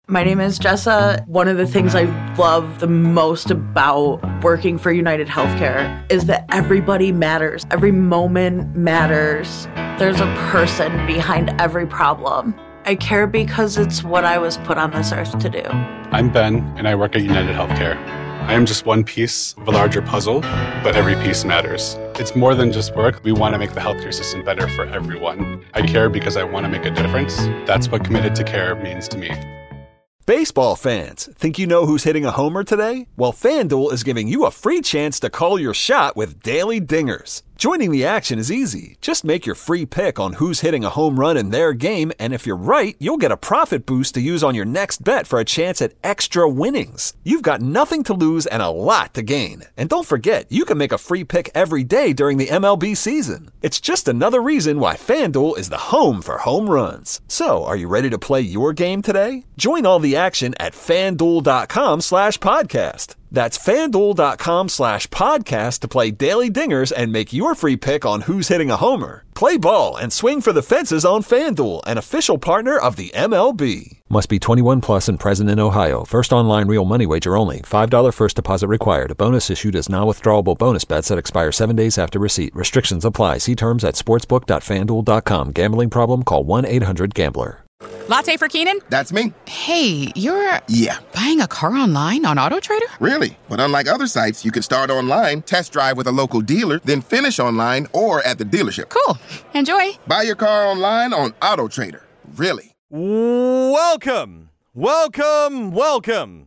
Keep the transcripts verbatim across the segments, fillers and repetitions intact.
My name is Jessa. One of the things I love the most about working for United Healthcare is that everybody matters. Every moment matters. There's a person behind every problem. I care because it's what I was put on this earth to do. I'm Ben, and I work at United Healthcare. I am just one piece of a larger puzzle, but every piece matters. It's more than just work. We want to make the healthcare system better for everyone. I care because I want to make a difference. That's what committed to care means to me. Baseball fans, think you know who's hitting a homer today? Well, FanDuel is giving you a free chance to call your shot with Daily Dingers. Joining the action is easy. Just make your free pick on who's hitting a home run in their game, and if you're right, you'll get a profit boost to use on your next bet for a chance at extra winnings. You've got nothing to lose and a lot to gain. And don't forget, you can make a free pick every day during the M L B season. It's just another reason why FanDuel is the home for home runs. So, are you ready to play your game today? Join all the action at FanDuel.com slash podcast. That's FanDuel.com slash podcast to play Daily Dingers and make your free pick on who's hitting a homer. Play ball and swing for the fences on FanDuel, an official partner of the M L B. Must be twenty-one plus and present in Ohio. First online real money wager only. five dollars first deposit required. A bonus issued as non-withdrawable bonus bets that expire seven days after receipt. Restrictions apply. See terms at sportsbook dot fan duel dot com. Gambling problem? Call one eight hundred gambler. Latte for Keenan? That's me. Hey, you're... Yeah. Buying a car online on AutoTrader? Really? But unlike other sites, you can start online, test drive with a local dealer, then finish online or at the dealership. Cool. Enjoy. Buy your car online on AutoTrader. Really? Welcome, welcome, welcome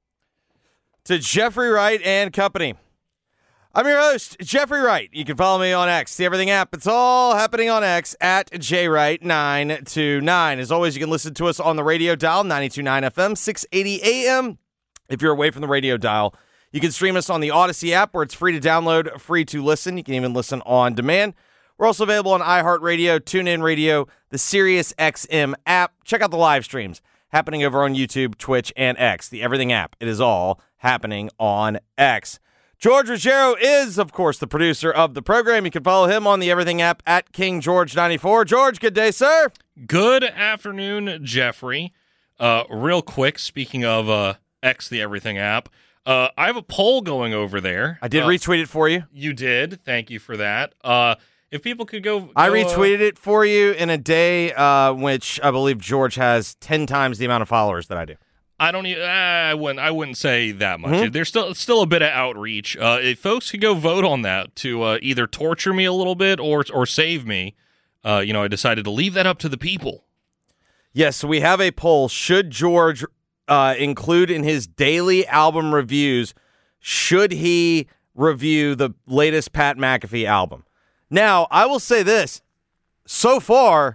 to Jeffrey Wright and Company. I'm your host, Jeffrey Wright. You can follow me on X, the Everything app. It's all happening on X at J Wright nine two nine. As always, you can listen to us on the radio dial, ninety-two point nine F M, six eighty A M. If you're away from the radio dial, you can stream us on the Odyssey app where it's free to download, free to listen. You can even listen on demand. We're also available on iHeartRadio, TuneIn Radio, the SiriusXM app. Check out the live streams happening over on YouTube, Twitch, and X, the Everything app. It is all happening on X. George Ruggiero is, of course, the producer of the program. You can follow him on the Everything app at King George ninety-four. George, good day, sir. Good afternoon, Jeffrey. Uh, real quick, speaking of uh, X, the Everything app, uh, I have a poll going over there. I did uh, retweet it for you. You did. Thank you for that. Uh, if people could go... go I retweeted uh, it for you in a day, uh, which I believe George has ten times the amount of followers that I do. I don't. Uh, I wouldn't. I wouldn't say that much. Mm-hmm. There's still still a bit of outreach. Uh, if folks could go vote on that to uh, either torture me a little bit or or save me, uh, you know, I decided to leave that up to the people. Yes, so we have a poll. Should George uh, include in his daily album reviews? Should he review the latest Pat McAfee album? Now, I will say this: so far,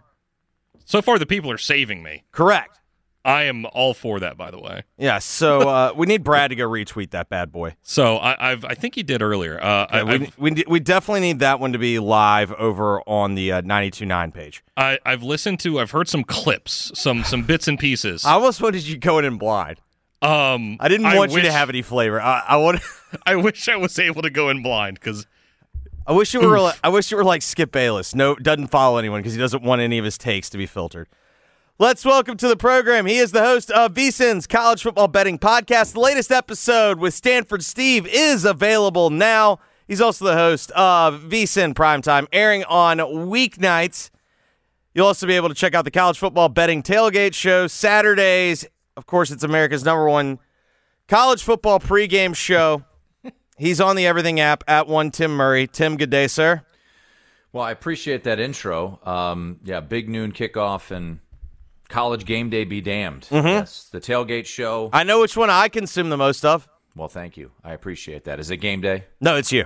so far the people are saving me. Correct. I am all for that, by the way. Yeah, so uh, we need Brad to go retweet that bad boy. So I, I've, I think he did earlier. Uh, yeah, I, we, we we definitely need that one to be live over on the uh, ninety-two point nine page. I, I've listened to, I've heard some clips, some some bits and pieces. I almost wanted you going in blind. Um, I didn't I want wish, you to have any flavor. I, I want. I wish I was able to go in blind because. I wish you were. Like, I wish you were like Skip Bayless. No, doesn't follow anyone because he doesn't want any of his takes to be filtered. Let's welcome to the program. He is the host of VSiN's College Football Betting Podcast. The latest episode with Stanford Steve is available now. He's also the host of VSiN Primetime, airing on weeknights. You'll also be able to check out the College Football Betting Tailgate Show Saturdays. Of course, it's America's number one college football pregame show. He's on the Everything app at one Tim Murray. Tim, good day, sir. Well, I appreciate that intro. Um, yeah, big noon kickoff and college game day be damned. Mm-hmm. Yes, the tailgate show. I know which one I consume the most of. Well, thank you. I appreciate that. Is it game day? No, it's you.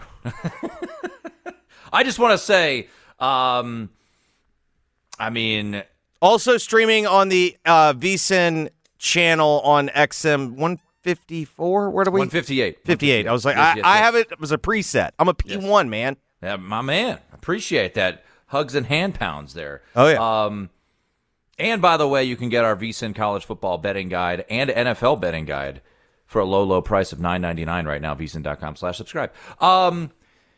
I just want to say, um, I mean... Also streaming on the uh, VSiN channel on X M one fifty-four. Where do we? one fifty-eight. fifty-eight. I was like, yes, I, yes, I yes. have it as a preset. I'm a P one, yes. man. Yeah, my man. Appreciate that. Hugs and hand pounds there. Oh, yeah. Um, and by the way, you can get our VSiN College Football Betting Guide and N F L Betting Guide for a low, low price of nine ninety-nine right now, VSiN.com slash subscribe. Um,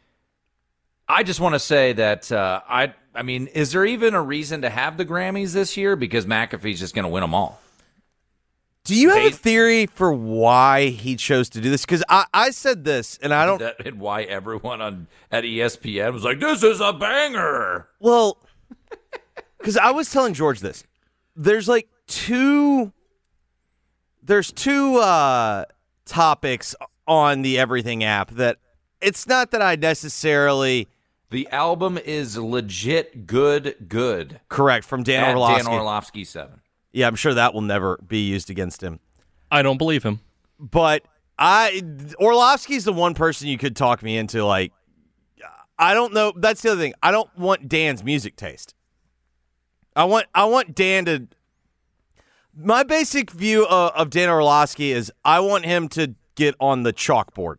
I just want to say that, uh, I I mean, is there even a reason to have the Grammys this year? Because McAfee's just going to win them all. Do you have a They- theory for why he chose to do this? Because I, I said this, and I don't. That, and why everyone on at E S P N was like, "This is a banger." Well, because I was telling George this. There's like two. There's two uh, topics on the Everything app that it's not that I necessarily The album is legit good, good. correct from Dan At Orlovsky. Dan Orlovsky seven. Yeah, I'm sure that will never be used against him. I don't believe him. But I Orlovsky's the one person you could talk me into. Like, I don't know. That's the other thing. I don't want Dan's music taste. I want I want Dan to. My basic view of, of Dan Orlovsky is I want him to get on the chalkboard.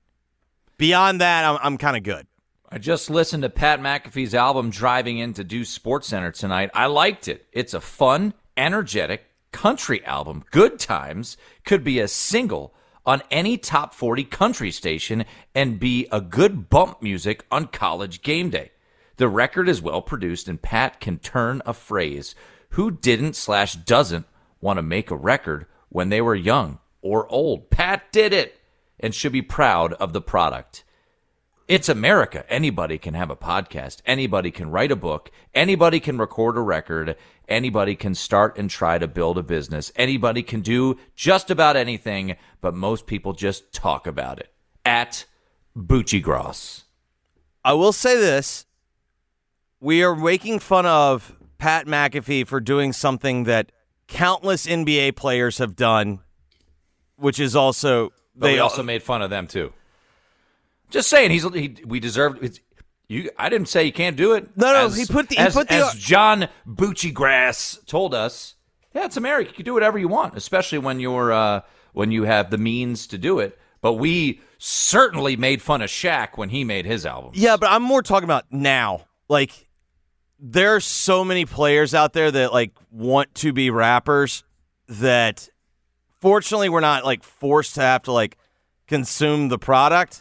Beyond that, I'm I'm kind of good. I just listened to Pat McAfee's album driving into Deuce Sports Center tonight. I liked it. It's a fun, energetic country album. Good times. Could be a single on any top forty country station and be a good bump music on College Game Day. The record is well produced, and Pat can turn a phrase. Who didn't slash doesn't want to make a record when they were young or old? Pat did it and should be proud of the product. It's America. Anybody can have a podcast. Anybody can write a book. Anybody can record a record. Anybody can start and try to build a business. Anybody can do just about anything, but most people just talk about it. At Bucci Gross. I will say this. We are making fun of Pat McAfee for doing something that countless N B A players have done, which is also But they we also made fun of them too. Just saying, he's he, we deserve it's, you. I didn't say you can't do it. No, no, As- he put the- he as, put the- as John Bucci Grass told us. Yeah, it's America. You can do whatever you want, especially when you're uh, when you have the means to do it. But we certainly made fun of Shaq when he made his album. Yeah, but I'm more talking about now. Like, there are so many players out there that like want to be rappers that fortunately we're not like forced to have to like consume the product.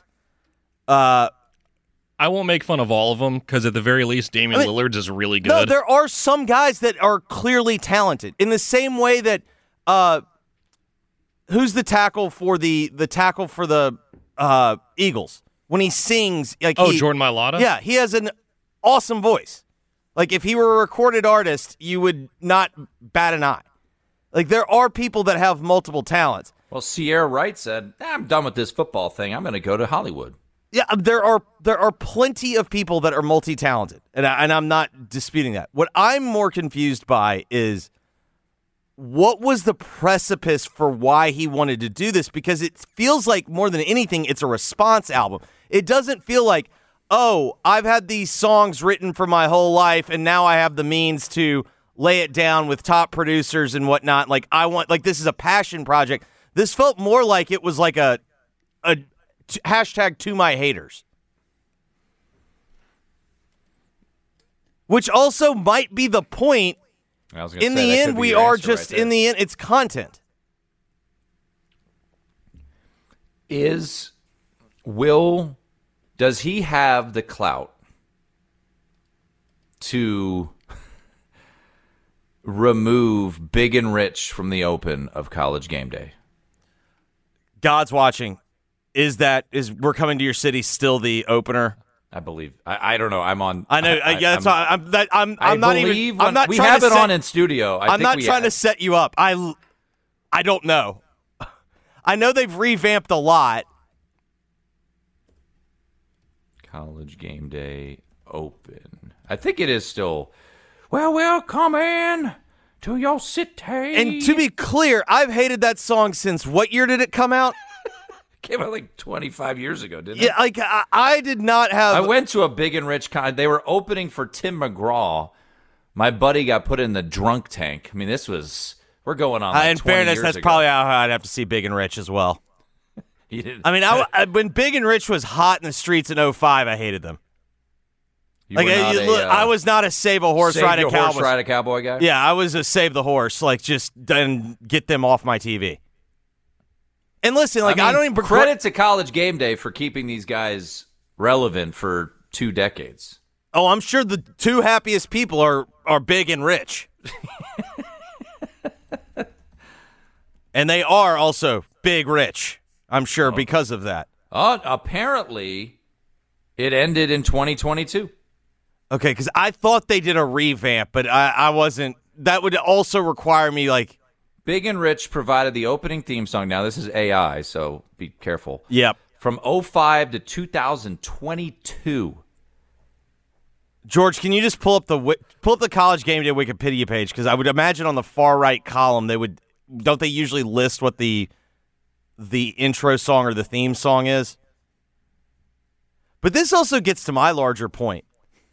Uh, I won't make fun of all of them because at the very least, Damian I mean, Lillard's is really good. No, there are some guys that are clearly talented in the same way that uh, who's the tackle for the the tackle for the uh, Eagles when he sings like oh, he, Jordan Mailata? Yeah, he has an awesome voice. Like if he were a recorded artist, you would not bat an eye. Like there are people that have multiple talents. Well, Sierra Wright said, "I'm done with this football thing. I'm going to go to Hollywood." Yeah, there are there are plenty of people that are multi-talented, and, I, and I'm not disputing that. What I'm more confused by is what was the precipice for why he wanted to do this? Because it feels like more than anything, it's a response album. It doesn't feel like, oh, I've had these songs written for my whole life, and now I have the means to lay it down with top producers and whatnot. Like I want, like this is a passion project. This felt more like it was like a a t- hashtag to my haters, which also might be the point. I was gonna In say, the that end, could be we your are answer just right in there. the end. It's content. Is Will, does he have the clout to remove Big and Rich from the open of College Game Day? God's watching. Is that is we're coming to your city still the opener? I believe. I, I don't know. I'm on. I know. I, I, yeah, that's I'm, why I'm. That, I'm. I I'm not believe even. when- I'm not we trying have to it set, on in studio. I I'm think not we trying have. to set you up. I. I don't know. I know they've revamped a lot. College Game Day open. I think it is still. Well, welcome in to your city. And to be clear, I've hated that song since what year did it come out? came out like twenty-five years ago, didn't it? Yeah, like I, I did not have. I went to a Big and Rich con. They were opening for Tim McGraw. My buddy got put in the drunk tank. I mean, this was we're going on. Like Uh, in twenty fairness, years that's ago. probably how I'd have to see Big and Rich as well. You didn't- I mean, I, I, when Big and Rich was hot in the streets in oh five, I hated them. you Like were I, not you a, look, uh, I was not a save a horse, save ride your a cowboy. horse, ride a cowboy guy. Yeah, I was a save the horse. Like just then get them off my T V. And listen, like I, mean, don't even begrudge- credit to College Game Day for keeping these guys relevant for two decades. Oh, I'm sure the two happiest people are are Big and Rich. And they are also big rich, I'm sure, oh. because of that. Uh, apparently, it ended in twenty twenty-two. Okay, because I thought they did a revamp, but I, I wasn't. That would also require me, like... Big and Rich provided the opening theme song. Now, this is A I, so be careful. Yep. From oh five to two thousand twenty-two. George, can you just pull up the pull up the College Game Day Wikipedia page? Because I would imagine on the far right column, they would don't they usually list what the the intro song or the theme song is? But this also gets to my larger point.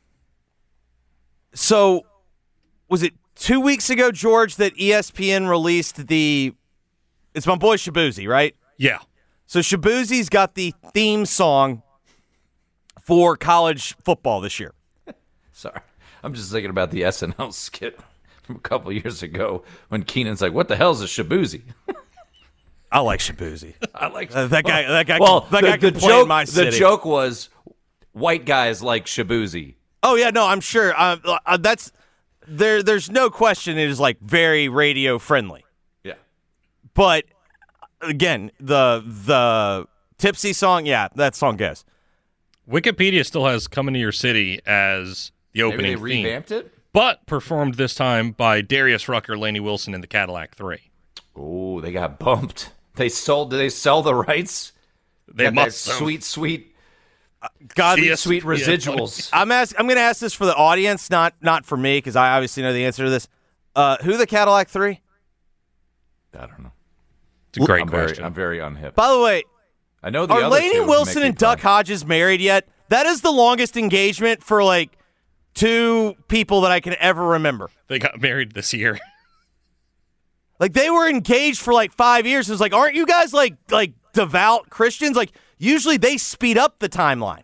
So, was it two weeks ago, George, that E S P N released the? It's my boy Shabuzi, right? Yeah. So Shabuzi's got the theme song for college football this year. Sorry. I'm just thinking about the S N L skit from a couple years ago when Keenan's like, what the hell's a Shabuzi? I like Shabuzi. I like uh, that guy. That guy. Well, that the, guy the can play joke. in my city. The joke was white guys like Shabuzi. Oh yeah, no, I'm sure. Uh, uh, that's there. There's no question. It is like very radio friendly. Yeah. But again, the the Tipsy song. Yeah, that song goes. Wikipedia still has "Coming to Your City" as the opening Maybe they theme, revamped it, but performed this time by Darius Rucker, Lainey Wilson, and the Cadillac Three. Oh, they got bumped. They sold. Did they sell the rights? They got must that have. sweet, sweet, uh, godly, C S- sweet residuals. I'm ask, I'm going to ask this for the audience, not not for me, because I obviously know the answer to this. Uh, who the Cadillac Three? I don't know. It's a great I'm question. Very, I'm very unhip. By the way, I know the are other Lainey two Wilson make and me Duck fun. Hodges married yet? That is the longest engagement for like two people that I can ever remember. They got married this year. Like they were engaged for like five years. It was like, aren't you guys like like devout Christians? Like usually they speed up the timeline.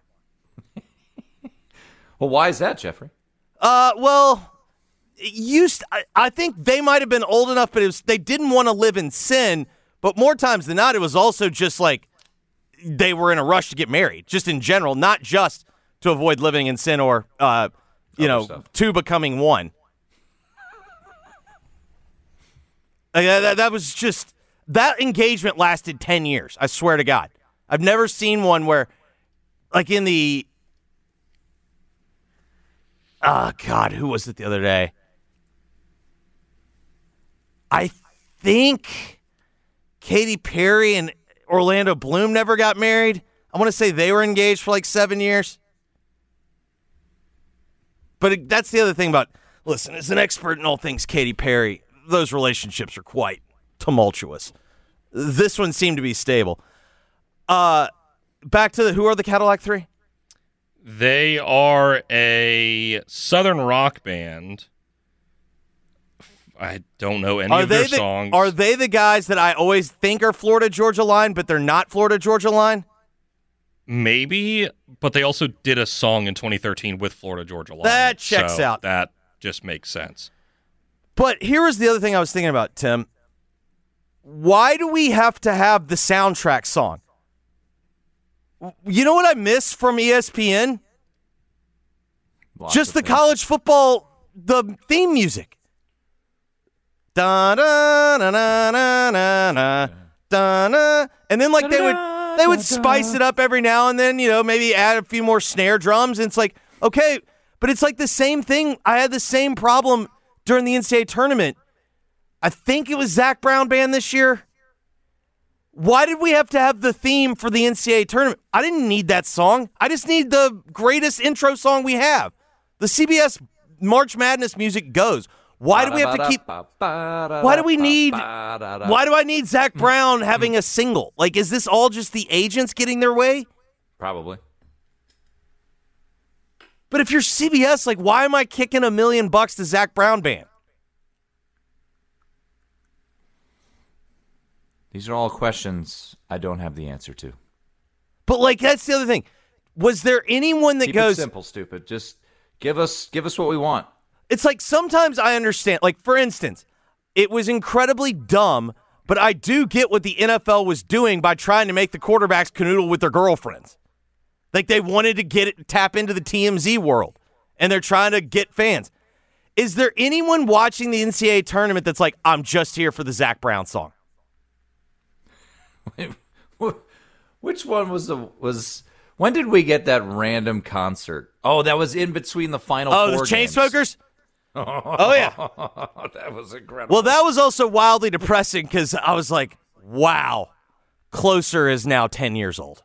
Well, why is that, Jeffrey? Uh, well, it used I, I think they might have been old enough, but it was they didn't want to live in sin. But more times than not, it was also just like they were in a rush to get married, just in general, not just to avoid living in sin or uh, you Other know, stuff. two becoming one. Like, that, that was just that engagement lasted ten years. I swear to God, I've never seen one where, like in the. Oh God, who was it the other day? I think Katy Perry and Orlando Bloom never got married. I want to say they were engaged for like seven years. But it, that's the other thing about, listen, as an expert in all things Katy Perry, those relationships are quite tumultuous. This one seemed to be stable. Uh, back to the, who are the Cadillac Three? They are a southern rock band. I don't know any are of they their the, songs. Are they the guys that I always think are Florida Georgia Line, but they're not Florida Georgia Line? Maybe, but they also did a song in twenty thirteen with Florida Georgia Line. That checks so out. That just makes sense. But here is the other thing I was thinking about, Tim. Why do we have to have the soundtrack song? You know what I miss from E S P N? Lots Just of the things. college football, the theme music. Da da da da da da da da, and then like they would they would spice it up every now and then, you know, maybe add a few more snare drums. And it's like, okay, but it's like the same thing. I had the same problem during the N C double A tournament. I think it was Zach Brown Band this year. Why did we have to have the theme for the N C double A tournament? I didn't need that song. I just need the greatest intro song we have. The C B S March Madness music goes. Why do we have to keep... Why do we need... Why do I need Zach Brown having a single? Like, is this all just the agents getting their way? Probably. But if you're C B S, like, why am I kicking a million bucks to Zach Brown Band? These are all questions I don't have the answer to. But, like, that's the other thing. Was there anyone that Keep goes... it simple, stupid. Just give us give us what we want. It's like sometimes I understand. Like, for instance, it was incredibly dumb, but I do get what the N F L was doing by trying to make the quarterbacks canoodle with their girlfriends. Like, they wanted to get it, tap into the T M Z world, and they're trying to get fans. Is there anyone watching the N C double A tournament that's like, I'm just here for the Zach Brown song? Which one was the was? When did we get that random concert? Oh, that was in between the final. Oh, four the games. Chainsmokers. Oh yeah, that was incredible. Well, that was also wildly depressing because I was like, "Wow, Closer is now ten years old."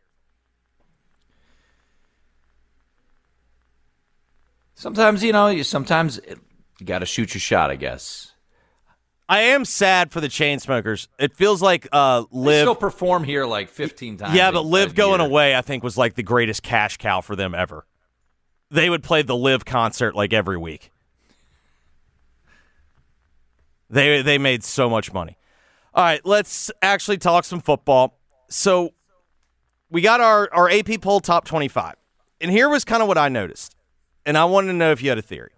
Sometimes you know, you sometimes you got to shoot your shot, I guess. I am sad for the Chainsmokers. It feels like uh, They Liv. still perform here like fifteen times. Yeah, a- but Liv a going year. away, I think, was like the greatest cash cow for them ever. They would play the Liv concert like every week. They they made so much money. All right, let's actually talk some football. So we got our, our A P poll top twenty-five. And here was kind of what I noticed. And I wanted to know if you had a theory.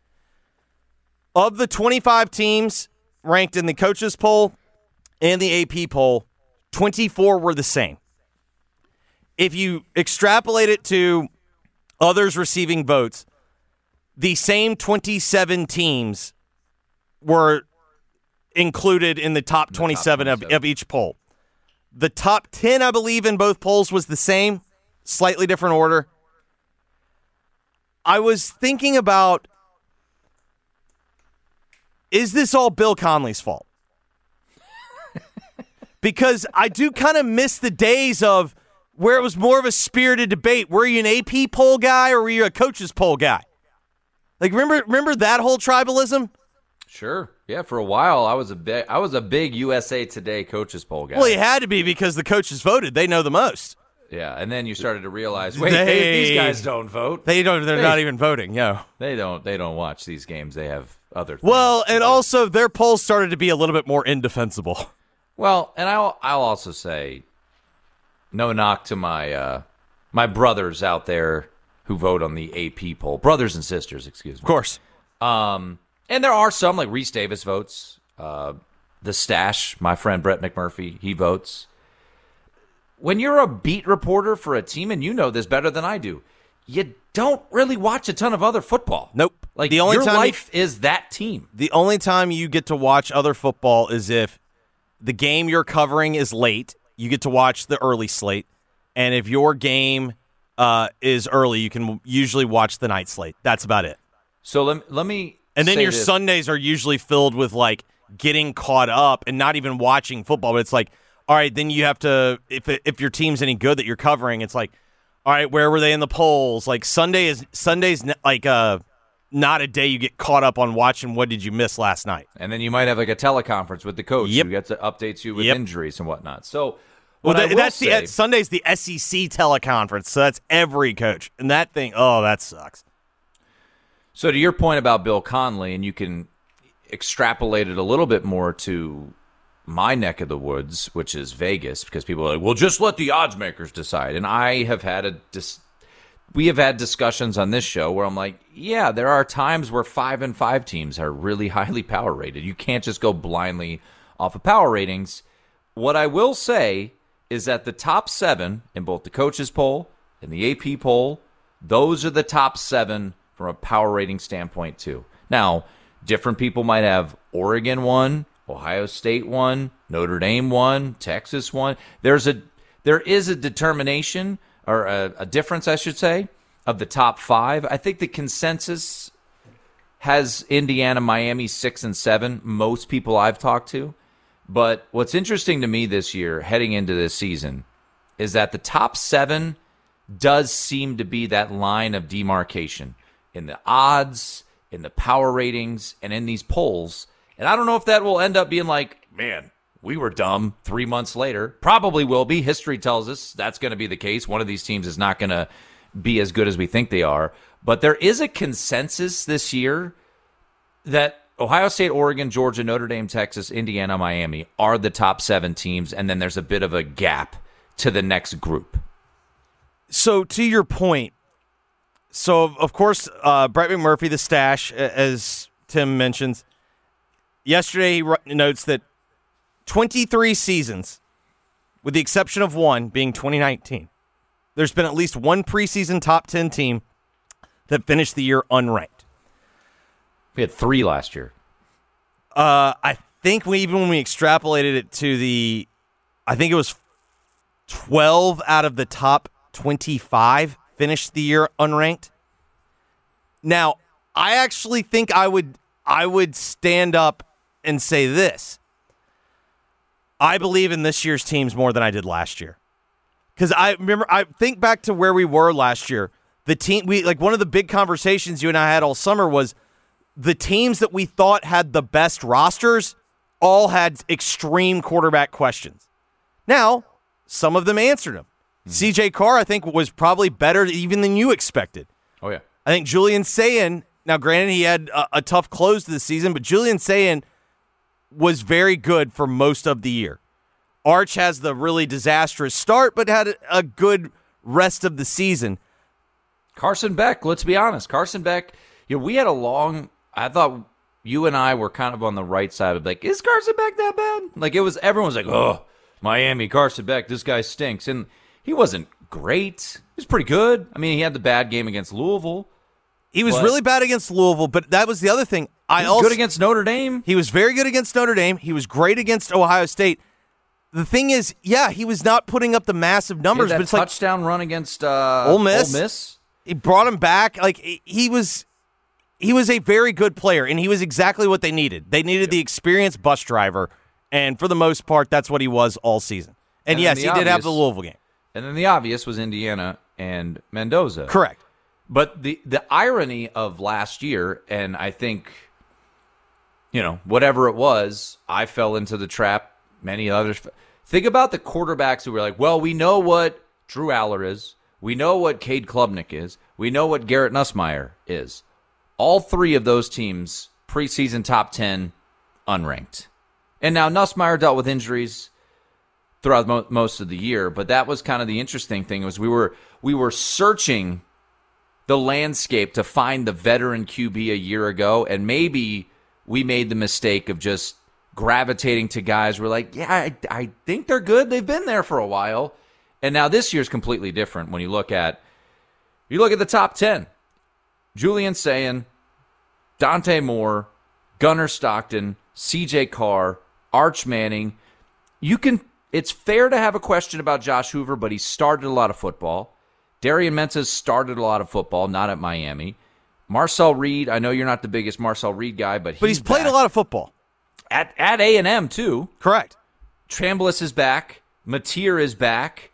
Of the twenty-five teams ranked in the coaches poll and the A P poll, twenty-four were the same. If you extrapolate it to others receiving votes, the same twenty-seven teams were included in the top twenty-seven, top of, twenty-seven. of each poll. The top ten, I believe, in both polls was the same, slightly different order. I was thinking about, is this all Bill Conley's fault? Because I do kind of miss the days of where it was more of a spirited debate. Were you an A P poll guy or were you a coaches poll guy? Like, remember remember that whole tribalism? Sure. Yeah, for a while I was a big I was a big U S A Today coaches poll guy. Well, you had to be because the coaches voted. They know the most. Yeah, and then you started to realize, wait, They- they, these guys don't vote. They don't. They're They- not even voting. Yo. They don't. They don't watch these games. They have other. Things Well, to and do. also their polls started to be a little bit more indefensible. well, and I'll I'll also say, no knock to my uh, my brothers out there who vote on the A P poll, brothers and sisters, excuse me. Of course. Um, and there are some like Reese Davis votes. Uh, the Stash, my friend Brett McMurphy, he votes. When you're a beat reporter for a team, and you know this better than I do, you don't really watch a ton of other football. Nope. Like The only your time you- life is that team. The only time you get to watch other football is if the game you're covering is late. You get to watch the early slate. And if your game uh, is early, you can usually watch the night slate. That's about it. So let, let me And then say your this. Sundays are usually filled with like getting caught up and not even watching football. But it's like, all right, then you have to, if it, if your team's any good that you're covering, it's like, all right, where were they in the polls? Like Sunday is Sunday's n- like uh, not a day you get caught up on watching what did you miss last night. And then you might have like a teleconference with the coach Yep. who gets to updates you with Yep. injuries and whatnot. So Well, what I that, will that's say, the Sunday's the S E C teleconference, so that's every coach, and that thing, oh, that sucks. So to your point about Bill Conley, and you can extrapolate it a little bit more to my neck of the woods, which is Vegas, because people are like, well, just let the odds makers decide. And I have had a dis- we have had discussions on this show where I'm like, yeah, there are times where five and five teams are really highly power rated. You can't just go blindly off of power ratings. What I will say is that the top seven in both the coaches poll and the A P poll, those are the top seven from a power rating standpoint too. Now, different people might have Oregon one, Ohio State one, Notre Dame one, Texas one. There's a there is a determination or a, a difference, I should say, of the top five. I think the consensus has Indiana, Miami six and seven. Most people I've talked to. But what's interesting to me this year, heading into this season, is that the top seven does seem to be that line of demarcation in the odds, in the power ratings, and in these polls. And I don't know if that will end up being like, man, we were dumb three months later. Probably will be. History tells us that's going to be the case. One of these teams is not going to be as good as we think they are. But there is a consensus this year that Ohio State, Oregon, Georgia, Notre Dame, Texas, Indiana, Miami are the top seven teams, and then there's a bit of a gap to the next group. So to your point, so of course, uh, Brett McMurphy, the Stash, as Tim mentions, yesterday he wr- notes that twenty-three seasons, with the exception of one being twenty nineteen, there's been at least one preseason top ten team that finished the year unranked. We had three last year. Uh, I think we even when we extrapolated it to the, I think it was twelve out of the top twenty-five finished the year unranked. Now, I actually think I would I would stand up and say this. I believe in this year's teams more than I did last year. Because I remember, I think back to where we were last year. The team, we like one of the big conversations you and I had all summer was the teams that we thought had the best rosters all had extreme quarterback questions. Now, some of them answered them. Mm-hmm. C J Carr, I think, was probably better even than you expected. Oh, yeah. I think Julian Sayin, now granted he had a, a tough close to the season, but Julian Sayin was very good for most of the year. Arch has the really disastrous start, but had a, a good rest of the season. Carson Beck, let's be honest. Carson Beck, you know, we had a long, I thought you and I were kind of on the right side of like, is Carson Beck that bad? Like it was, everyone was like, oh, Miami, Carson Beck, this guy stinks. And he wasn't great. He was pretty good. I mean, he had the bad game against Louisville. He was but, really bad against Louisville, but that was the other thing. I he was also, good against Notre Dame. He was very good against Notre Dame. He was great against Ohio State. The thing is, yeah, he was not putting up the massive numbers, he had that but it's like touchdown run against uh, Ole Miss. Ole Miss. He brought him back. Like he was, he was a very good player, and he was exactly what they needed. They needed yep. the experienced bus driver, and for the most part, that's what he was all season. And, and yes, he obvious, did have the Louisville game. And then the obvious was Indiana and Mendoza. Correct. But the the irony of last year, and I think, you know, whatever it was, I fell into the trap. Many others. Think about the quarterbacks who were like, well, we know what Drew Aller is. We know what Cade Klubnik is. We know what Garrett Nussmeier is. All three of those teams, preseason top ten, unranked. And now Nussmeier dealt with injuries throughout mo- most of the year, but that was kind of the interesting thing was we were we were searching the landscape to find the veteran Q B a year ago, and maybe we made the mistake of just gravitating to guys we're like, yeah, I, I think they're good. They've been there for a while. And now this year's completely different when you look at you look at the top ten. Julian Sayin, Dante Moore, Gunnar Stockton, C J Carr, Arch Manning. You can it's fair to have a question about Josh Hoover, but he started a lot of football. Darian Mensah started a lot of football, not at Miami. Marcel Reed, I know you're not the biggest Marcel Reed guy, but he's But he's played back. a lot of football. At at A and M, too. Correct. Chambliss is back. Mateer is back.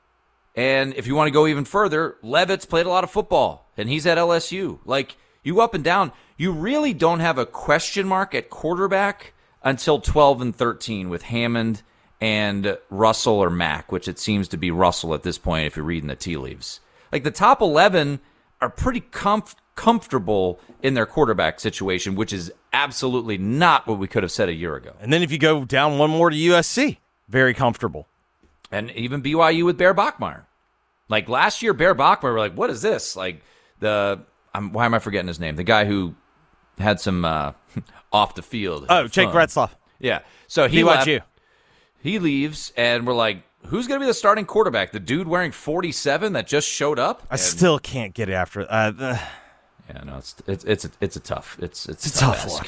And if you want to go even further, Levitt's played a lot of football, and he's at L S U. Like, you up and down, you really don't have a question mark at quarterback until twelve and thirteen with Hammond and Russell or Mack, which it seems to be Russell at this point if you're reading the tea leaves. Like, the top eleven are pretty comf- comfortable in their quarterback situation, which is absolutely not what we could have said a year ago. And then if you go down one more to U S C, very comfortable. And even B Y U with Bear Bachmeier. Like last year, Bear Bachmeier, we're like, what is this? Like the, I'm, why am I forgetting his name? The guy who had some uh, off the field. Oh, Jake Retzloff. Yeah. So he B Y U. left, he leaves, and we're like, who's going to be the starting quarterback? The dude wearing forty-seven that just showed up? I and, still can't get after it. Uh, uh, yeah, no, it's it's it's a, it's a tough it's it's, it's a tough, tough ask. look.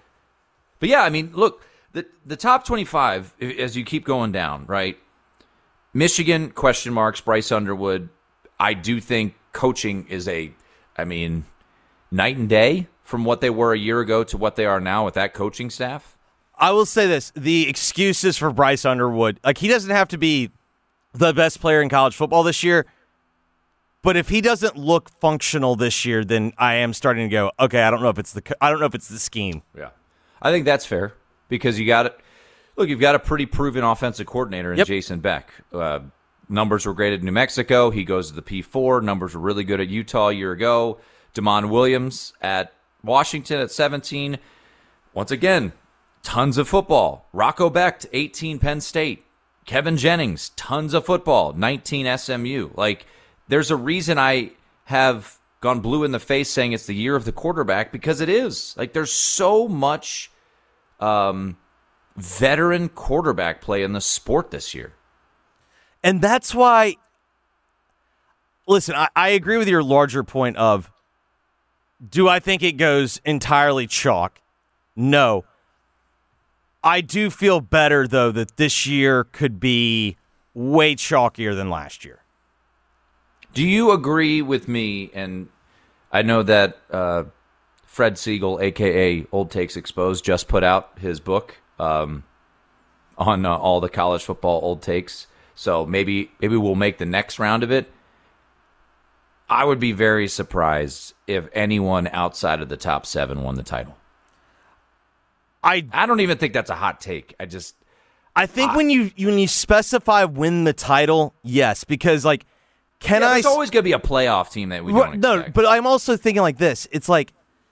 But yeah, I mean, look, the the top twenty-five as you keep going down, right? Michigan, question marks, Bryce Underwood. I do think coaching is a, I mean, night and day from what they were a year ago to what they are now with that coaching staff. I will say this. The excuses for Bryce Underwood, like he doesn't have to be the best player in college football this year, but if he doesn't look functional this year, then I am starting to go, okay, I don't know if it's the, I don't know if it's the scheme. Yeah. I think that's fair because you got it. Look, you've got a pretty proven offensive coordinator in yep. Jason Beck. Uh, numbers were great at New Mexico. He goes to the P four. Numbers were really good at Utah a year ago. Damon Williams at Washington at seventeen. Once again, tons of football. Rocco Becht, eighteen, Penn State. Kevin Jennings, tons of football, nineteen, S M U. Like, there's a reason I have gone blue in the face saying it's the year of the quarterback because it is. Like, there's so much um, veteran quarterback play in the sport this year. And that's why, listen, I, I agree with your larger point of, do I think it goes entirely chalk? No. I do feel better, though, that this year could be way chalkier than last year. Do you agree with me? And I know that uh, Fred Siegel, a k a. Old Takes Exposed, just put out his book um, on uh, all the college football old takes. So maybe maybe we'll make the next round of it. I would be very surprised if anyone outside of the top seven won the title. I I don't even think that's a hot take. I just I think I, when you when you specify win the title, yes, because like can yeah, I? There's always going to be a playoff team that we don't no, expect. but I'm also thinking like this. It's like,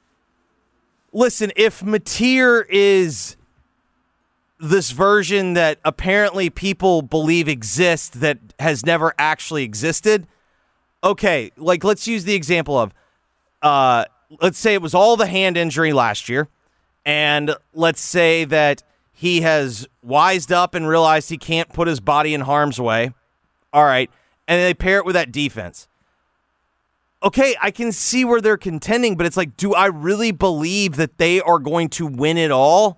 listen, if Mateer is this version that apparently people believe exists that has never actually existed, okay, like let's use the example of, uh, let's say it was all the hand injury last year, and let's say that he has wised up and realized he can't put his body in harm's way. All right. And they pair it with that defense. Okay, I can see where they're contending, but it's like, do I really believe that they are going to win it all?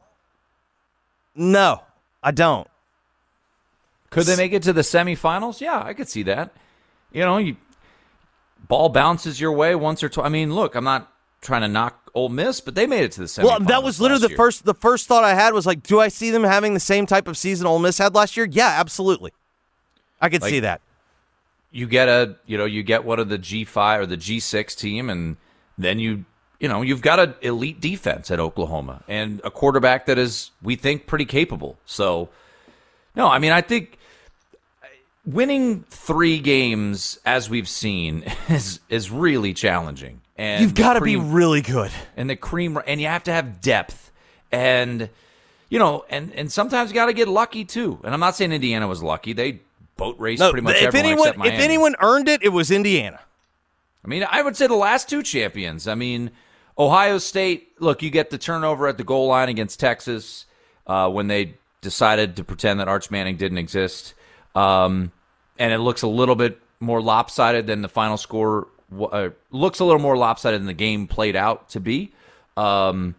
No, I don't. Could they make it to the semifinals? Yeah, I could see that. You know, you ball bounces your way once or twice. I mean, look, I'm not trying to knock Ole Miss, but they made it to the semifinals. Well, that was literally the year. first the first thought I had was like, do I see them having the same type of season Ole Miss had last year? Yeah, absolutely. I could Like, see that. You get a, you know, you get one of the G five or the G six team, and then you, you know, you've got an elite defense at Oklahoma and a quarterback that is, we think, pretty capable. So, no, I mean, I think winning three games, as we've seen, is is really challenging. And You've got to be cream- really good. and the cream, and you have to have depth, and you know, and and sometimes you got to get lucky too. And I'm not saying Indiana was lucky; they boat raced No, pretty much if everyone anyone except Miami. if anyone earned it, it was Indiana. I mean, I would say the last two champions. I mean, Ohio State. Look, you get the turnover at the goal line against Texas uh, when they decided to pretend that Arch Manning didn't exist, um, and it looks a little bit more lopsided than the final score. Uh, looks a little more lopsided than the game played out to be. Um,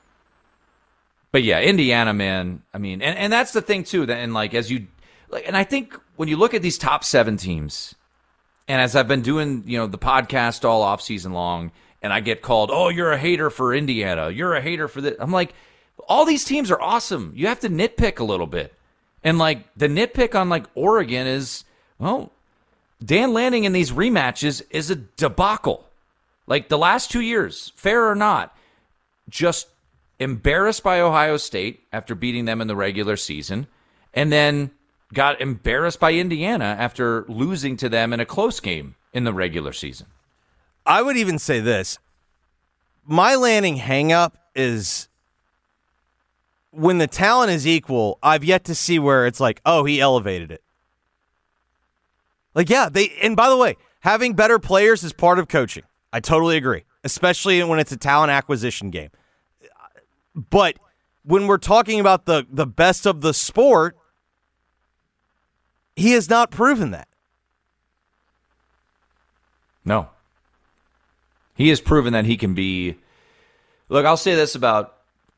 but yeah, Indiana, man. I mean, and, and that's the thing too. That and like as you, like, and I think when you look at these top seven teams, and as I've been doing, you know, the podcast all off season long, and I get called, oh, you're a hater for Indiana. You're a hater for this. I'm like, all these teams are awesome. You have to nitpick a little bit, and like the nitpick on like Oregon is, well, Dan Lanning in these rematches is a debacle. Like the last two years, fair or not, just embarrassed by Ohio State after beating them in the regular season, and then got embarrassed by Indiana after losing to them in a close game in the regular season. I would even say this. My Lanning hang-up is when the talent is equal, I've yet to see where it's like, oh, he elevated it. Like, yeah, they, and by the way, having better players is part of coaching. I totally agree, especially when it's a talent acquisition game. But when we're talking about the, the best of the sport, he has not proven that. No. He has proven that he can be. Look, I'll say this about.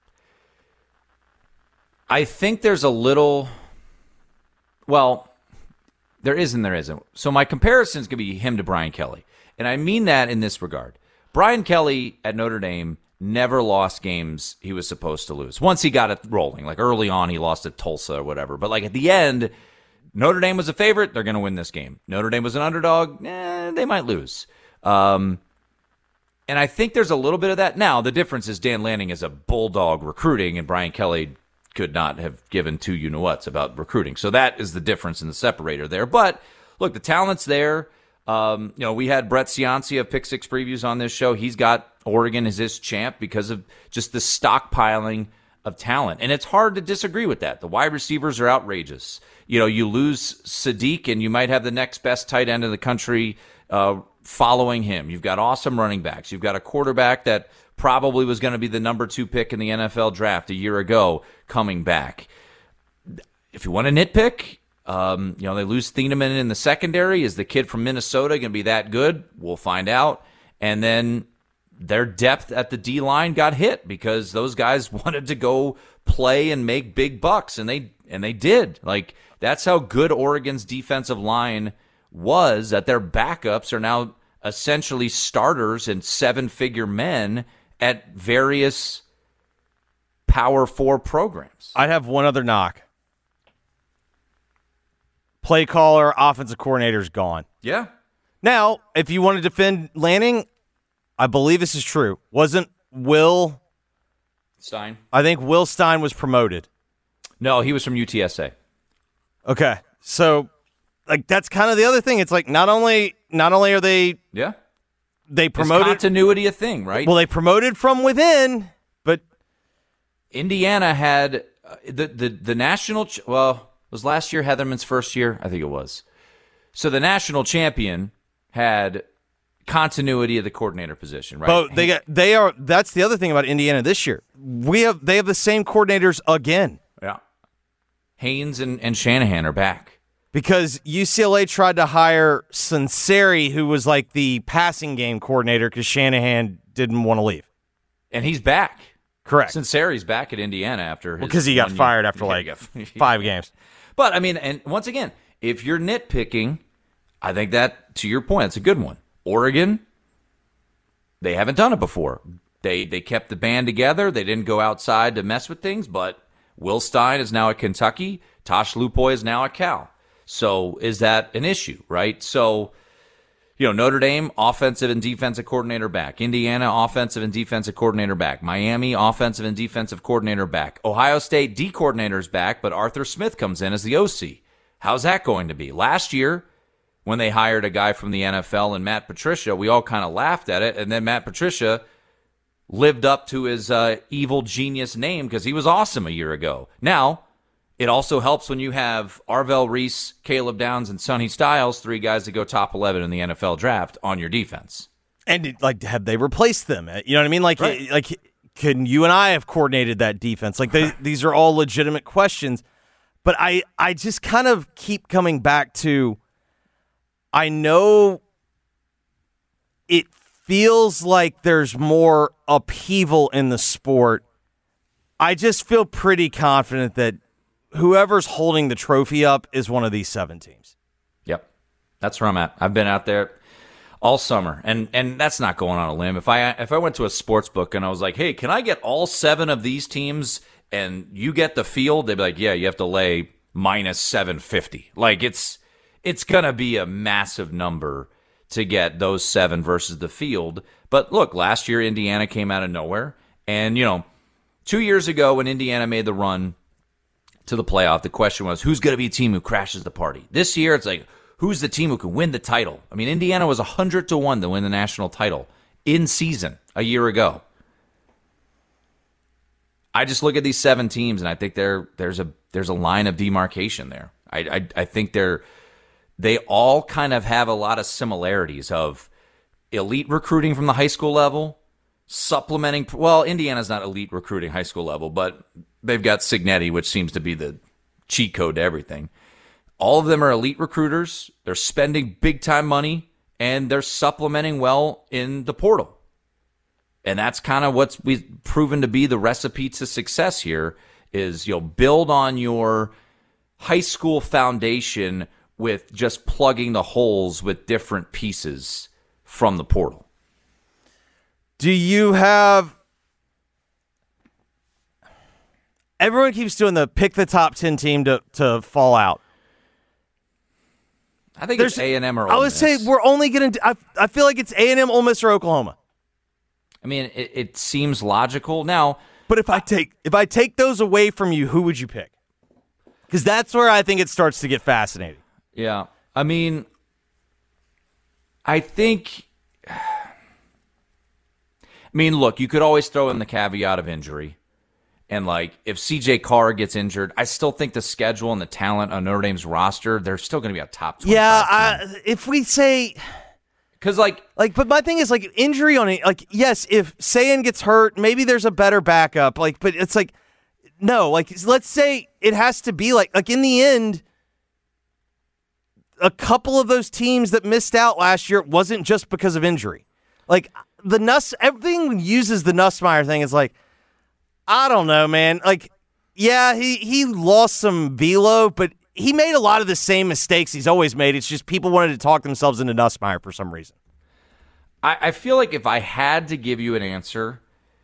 I think there's a little. Well, there is and there isn't. So my comparison is going to be him to Brian Kelly. And I mean that in this regard. Brian Kelly at Notre Dame never lost games he was supposed to lose. Once he got it rolling. Like early on, he lost at Tulsa or whatever. But like at the end, Notre Dame was a favorite. They're going to win this game. Notre Dame was an underdog. Eh, they might lose. Um, and I think there's a little bit of that. Now, the difference is Dan Lanning is a bulldog recruiting, and Brian Kelly could not have given two you-know-whats about recruiting. So that is the difference in the separator there. But, look, the talent's there. Um, you know, we had Brett Cianci of Pick Six Previews on this show. He's got Oregon as his champ because of just the stockpiling of talent. And it's hard to disagree with that. The wide receivers are outrageous. You know, you lose Sadiq, and you might have the next best tight end in the country uh, following him. You've got awesome running backs. You've got a quarterback that probably was going to be the number two pick in the N F L draft a year ago coming back. If you want to nitpick, um, you know, they lose Thieneman in the secondary. Is the kid from Minnesota going to be that good? We'll find out. And then their depth at the D-line got hit because those guys wanted to go play and make big bucks, and they and they did. Like, That's how good Oregon's defensive line was, that their backups are now essentially starters and seven-figure men at various Power Four programs. I'd have one other knock. Play caller, offensive coordinator's gone. Yeah. Now, if you want to defend Lanning, I believe this is true. Wasn't Will Stein? I think Will Stein was promoted. No, he was from U T S A. Okay. So, like, that's kind of the other thing. It's like not only not only are they Yeah. they Is promoted continuity a thing, right? Well, they promoted from within, but Indiana had uh, the, the, the national, ch- well, was last year Heatherman's first year? I think it was. So the national champion had continuity of the coordinator position, right? But they got they are that's the other thing about Indiana this year. We have they have the same coordinators again. Yeah. Haynes and, and Shanahan are back. Because U C L A tried to hire Sunseri, who was like the passing game coordinator, because Shanahan didn't want to leave. And he's back. Correct. Sinceri's back at Indiana after his because he got one fired year. after Yeah, like he got- five games. But, I mean, and once again, if you're nitpicking, I think that, to your point, it's a good one. Oregon, they haven't done it before. They they kept the band together. They didn't go outside to mess with things, but Will Stein is now at Kentucky. Tosh Lupoy is now at Cal. So is that an issue, right? So, you know, Notre Dame, offensive and defensive coordinator back. Indiana, offensive and defensive coordinator back. Miami, offensive and defensive coordinator back. Ohio State, D coordinator's back, but Arthur Smith comes in as the O C. How's that going to be? Last year, when they hired a guy from the N F L and Matt Patricia, we all kind of laughed at it, and then Matt Patricia lived up to his uh, evil genius name because he was awesome a year ago. Now, it also helps when you have Arvell Reese, Caleb Downs, and Sonny Styles, three guys that go top eleven in the N F L draft, on your defense. And it, like, have they replaced them? You know what I mean? Like, Right. like, can you and I have coordinated that defense? Like, they, these are all legitimate questions. But I, I just kind of keep coming back to, I know it feels like there's more upheaval in the sport. I just feel pretty confident that whoever's holding the trophy up is one of these seven teams. Yep. That's where I'm at. I've been out there all summer, and and that's not going on a limb. If I if I went to a sports book and I was like, hey, can I get all seven of these teams and you get the field? They'd be like, yeah, you have to lay minus seven fifty. Like, it's it's going to be a massive number to get those seven versus the field. But look, last year Indiana came out of nowhere. And, you know, two years ago when Indiana made the run to the playoff, the question was, who's going to be a team who crashes the party? This year, it's like, who's the team who can win the title? I mean, Indiana was one hundred to one to win the national title in season a year ago. I just look at these seven teams, and I think there there's a there's a line of demarcation there. I I, I think they're they all kind of have a lot of similarities of elite recruiting from the high school level, supplementing. Well, Indiana's not elite recruiting high school level, but they've got Signetti, which seems to be the cheat code to everything. All of them are elite recruiters. They're spending big time money, and they're supplementing well in the portal. And that's kind of what's we've proven to be the recipe to success here is you'll build on your high school foundation with just plugging the holes with different pieces from the portal. Do you have... Everyone keeps doing the pick the top ten team to, to fall out. I think There's, it's A and M or Ole I would Miss. say we're only going to... I, I feel like it's A and M, Ole Miss, or Oklahoma. I mean, it, it seems logical. Now... But if I take if I take those away from you, who would you pick? Because that's where I think it starts to get fascinating. Yeah. I mean, I think... I mean, look, you could always throw in the caveat of injury. And, like, if C J Carr gets injured, I still think the schedule and the talent on Notre Dame's roster, they're still going to be a top twenty-five Yeah, team. I, if we say... Because, like... Like, but my thing is, like, injury on it, like, yes, if Sayan gets hurt, maybe there's a better backup. Like, but it's like, no, like, let's say it has to be like, like, in the end, a couple of those teams that missed out last year wasn't just because of injury. Like, the Nuss, everything uses the Nussmeier thing is like, I don't know, man. Like, yeah, he, he lost some velo, but he made a lot of the same mistakes he's always made. It's just people wanted to talk themselves into Nussmeier for some reason. I, I feel like if I had to give you an answer,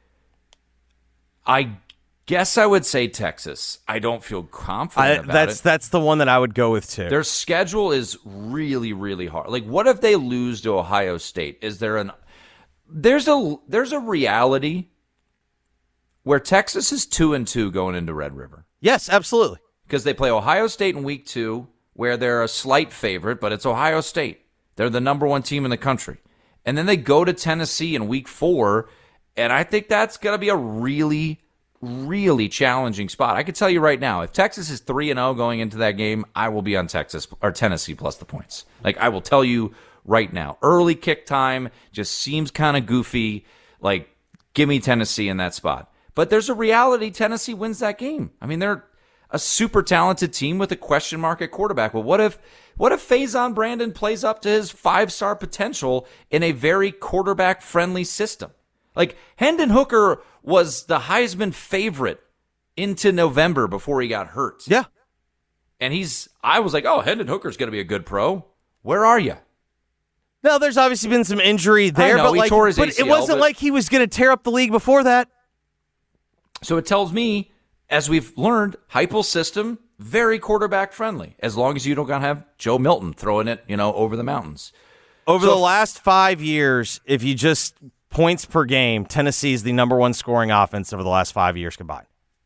I guess I would say Texas. I don't feel confident I, about that's, it. That's the one that I would go with, too. Their schedule is really, really hard. Like, what if they lose to Ohio State? Is there an... There's a there's a reality where Texas is two and two going into Red River. Yes, absolutely. Because they play Ohio State in week two, where they're a slight favorite, but it's Ohio State. They're the number one team in the country. And then they go to Tennessee in week four, and I think that's going to be a really, really challenging spot. I can tell you right now, if Texas is three and oh going into that game, I will be on Texas or Tennessee plus the points. Like, I will tell you right now. Early kick time just seems kind of goofy. Like, give me Tennessee in that spot. But there's a reality Tennessee wins that game. I mean, they're a super talented team with a question mark at quarterback. Well, what if what if Faison Brandon plays up to his five-star potential in a very quarterback-friendly system? Like, Hendon Hooker was the Heisman favorite into November before he got hurt. Yeah. And he's, I was like, oh, Hendon Hooker's going to be a good pro. Where are you? No, there's obviously been some injury there, know, but, he like, tore his but A C L, it wasn't but- like he was going to tear up the league before that. So it tells me, as we've learned, Heupel's system, very quarterback friendly, as long as you don't gonna have Joe Milton throwing it, you know, over the mountains. Over So the if- last five years, if you just points per game, Tennessee is the number one scoring offense over the last five years combined.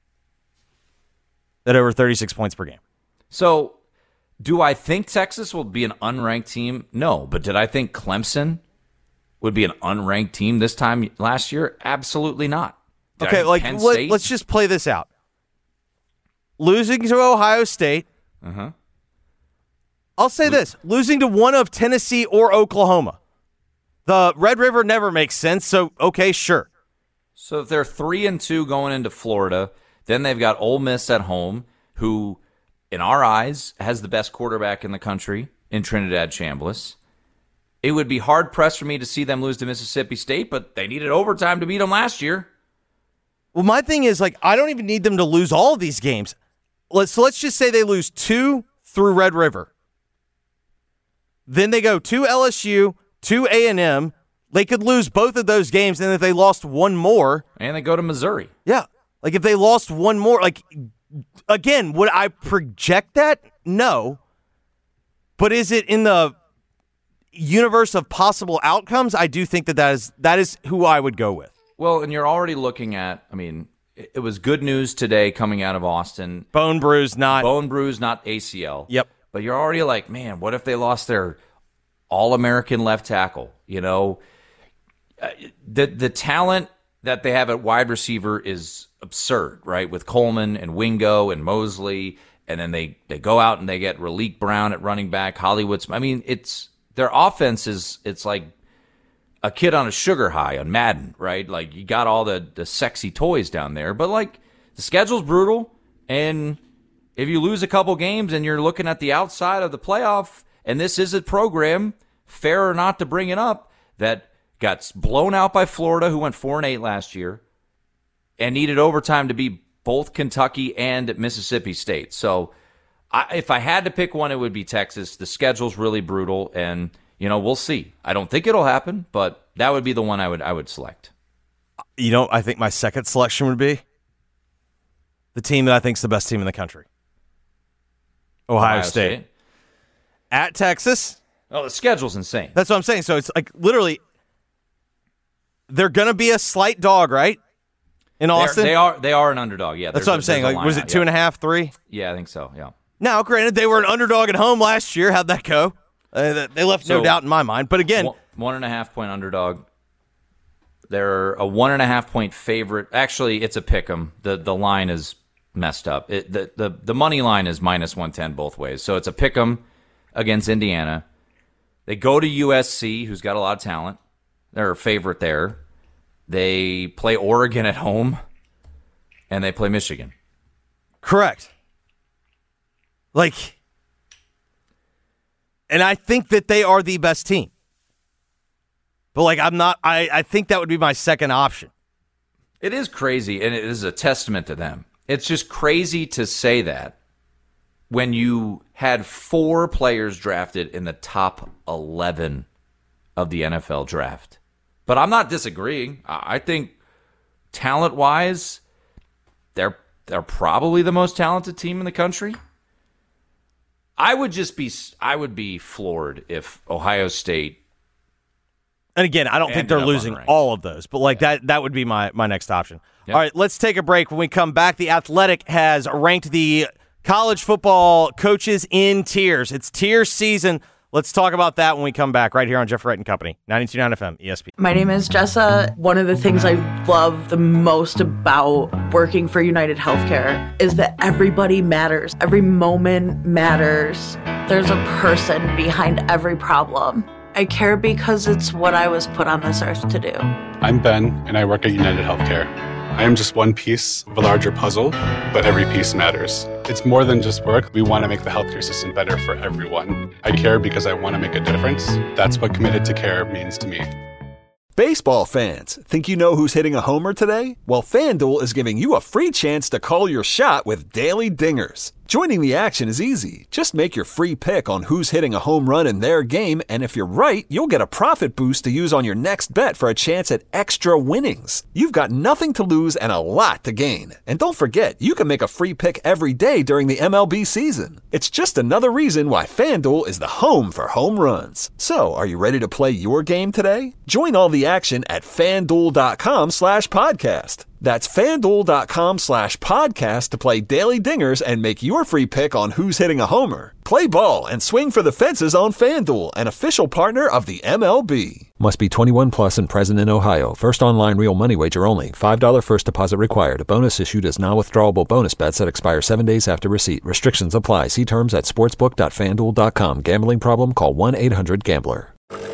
At over thirty-six points per game. So do I think Texas will be an unranked team? No. But did I think Clemson would be an unranked team this time last year? Absolutely not. Did I Okay, think like Penn let, State? let's just play this out. Losing to Ohio State. Uh-huh. I'll say this. Losing to one of Tennessee or Oklahoma. The Red River never makes sense, so okay, sure. So if they're three and two going into Florida, then they've got Ole Miss at home, who, in our eyes, has the best quarterback in the country in Trinidad Chambliss. It would be hard pressed for me to see them lose to Mississippi State, but they needed overtime to beat them last year. Well, my thing is, like, I don't even need them to lose all of these games. Let's so let's just say they lose two through Red River. Then they go to L S U, to A and M. They could lose both of those games, and if they lost one more, And they go to Missouri. yeah, like if they lost one more, like again, would I project that? No. But is it in the universe of possible outcomes? I do think that that is that is who I would go with. Well, and you're already looking at, I mean, it it was good news today coming out of Austin. Bone bruise, not Bone bruise, not A C L. Yep. But you're already like, man, what if they lost their All-American left tackle? You know, Uh, the the talent that they have at wide receiver is absurd, right? With Coleman and Wingo and Mosley, and then they, they go out and they get Raleek Brown at running back, Hollywood's. I mean, it's their offense is it's like a kid on a sugar high on Madden, right? Like, you got all the, the sexy toys down there, but like the schedule's brutal, and if you lose a couple games and you're looking at the outside of the playoff, and this is a program, fair or not to bring it up, that got blown out by Florida, who went four and eight last year, and needed overtime to beat both Kentucky and Mississippi State. So, I, if I had to pick one, it would be Texas. The schedule's really brutal, and you know we'll see. I don't think it'll happen, but that would be the one I would I would select. You know, I think my second selection would be the team that I think is the best team in the country. Ohio, Ohio State. State. At Texas. Oh, the schedule's insane. That's what I'm saying. So it's like literally they're going to be a slight dog, right? In They're- Austin? they are they are an underdog. Yeah, That's there's what a- I'm saying. there's a Like, was line it out, two yeah. and a half, three? Yeah, I think so. Yeah. Now, granted, they were an underdog at home last year. How'd that go? Uh, they left no So- doubt in my mind. But again, One, one and a half point underdog. They're a one and a half point favorite. Actually, it's a pick 'em. The the line is messed up. It, the, the the money line is minus one ten both ways. So it's a pick 'em against Indiana. They go to U S C, who's got a lot of talent. They're a favorite there. They play Oregon at home, and they play Michigan. correct. Like, and I think that they are the best team. But, like, I'm not, I, I think that would be my second option. It is crazy, and it is a testament to them. It's just crazy to say that when you had four players drafted in the top eleven of the N F L draft. But I'm not disagreeing. I think talent-wise, they're they're probably the most talented team in the country. I would just be I would be floored if Ohio State. And again, I don't think they're losing all of those, but like yeah. that that would be my, my next option. Yep. All right, let's take a break. When we come back, The Athletic has ranked the college football coaches in tiers. It's tier season. Let's talk about that when we come back right here on Jeffrey Wright and Company, ninety-two point nine F M, E S P N. My name is Jessa. One of the things I love the most about working for United Healthcare is that everybody matters. Every moment matters. There's a person behind every problem. I care because it's what I was put on this earth to do. I'm Ben, and I work at United Healthcare. I am just one piece of a larger puzzle, but every piece matters. It's more than just work. We want to make the healthcare system better for everyone. I care because I want to make a difference. That's what committed to care means to me. Baseball fans, think you know who's hitting a homer today? Well, FanDuel is giving you a free chance to call your shot with Daily Dingers. Joining the action is easy. Just make your free pick on who's hitting a home run in their game, and if you're right, you'll get a profit boost to use on your next bet for a chance at extra winnings. You've got nothing to lose and a lot to gain. And don't forget, you can make a free pick every day during the M L B season. It's just another reason why FanDuel is the home for home runs. So, are you ready to play your game today? Join all the action at FanDuel.com slash podcast. That's FanDuel.com slash podcast to play Daily Dingers and make your free pick on who's hitting a homer. Play ball and swing for the fences on FanDuel, an official partner of the M L B. Must be twenty-one plus and present in Ohio. First online real money wager only. five dollars first deposit required. A bonus issued as non-withdrawable bonus bets that expire seven days after receipt. Restrictions apply. See terms at sportsbook dot fan duel dot com. Gambling problem? Call one eight hundred gambler.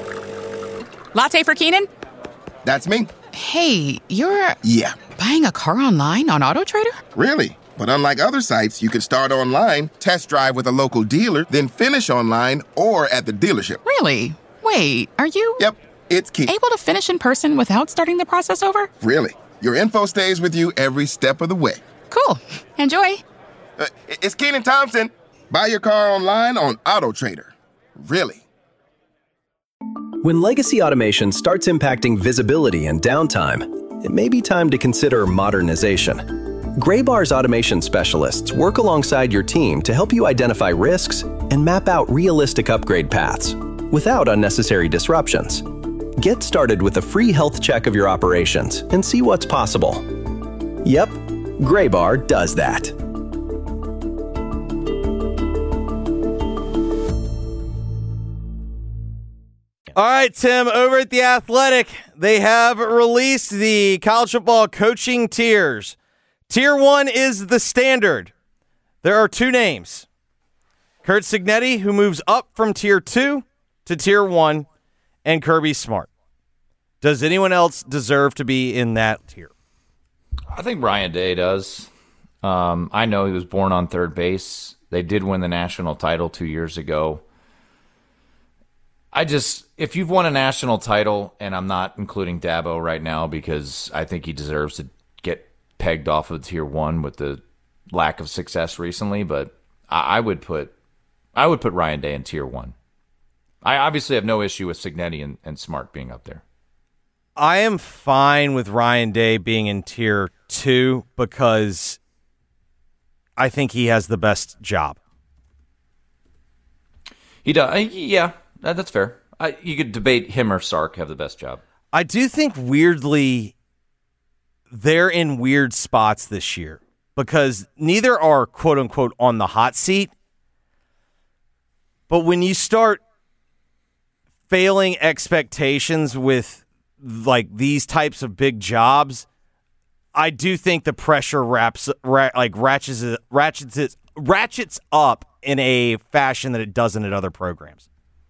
Latte for Keenan? That's me. Hey, you're... Yeah. Buying a car online on AutoTrader? Really? But unlike other sites, you can start online, test drive with a local dealer, then finish online or at the dealership. Really? Wait, are you... Yep, it's key. Able to finish in person without starting the process over? Really. Your info stays with you every step of the way. Cool. Enjoy. Uh, it's Keenan Thompson. Buy your car online on AutoTrader. Really. When legacy automation starts impacting visibility and downtime, it may be time to consider modernization. Graybar's automation specialists work alongside your team to help you identify risks and map out realistic upgrade paths without unnecessary disruptions. Get started with a free health check of your operations and see what's possible. Yep, Graybar does that. All right, Tim, over at The Athletic, they have released the college football coaching tiers. Tier one is the standard. There are two names. Curt Cignetti, who moves up from tier two to tier one, and Kirby Smart. Does anyone else deserve to be in that tier? I think Ryan Day does. Um, I know he was born on third base. They did win the national title two years ago. I just, if you've won a national title, and I'm not including Dabo right now because I think he deserves to get pegged off of tier one with the lack of success recently, but I, I would put, I would put Ryan Day in tier one. I obviously have no issue with Cignetti and, and Smart being up there. I am fine with Ryan Day being in tier two because I think he has the best job. He does, yeah. That's fair. I, you could debate him or Sark have the best job. I do think weirdly they're in weird spots this year because neither are quote unquote on the hot seat. But when you start failing expectations with like these types of big jobs, I do think the pressure wraps ra- like ratchets it, ratchets it, ratchets up in a fashion that it doesn't at other programs.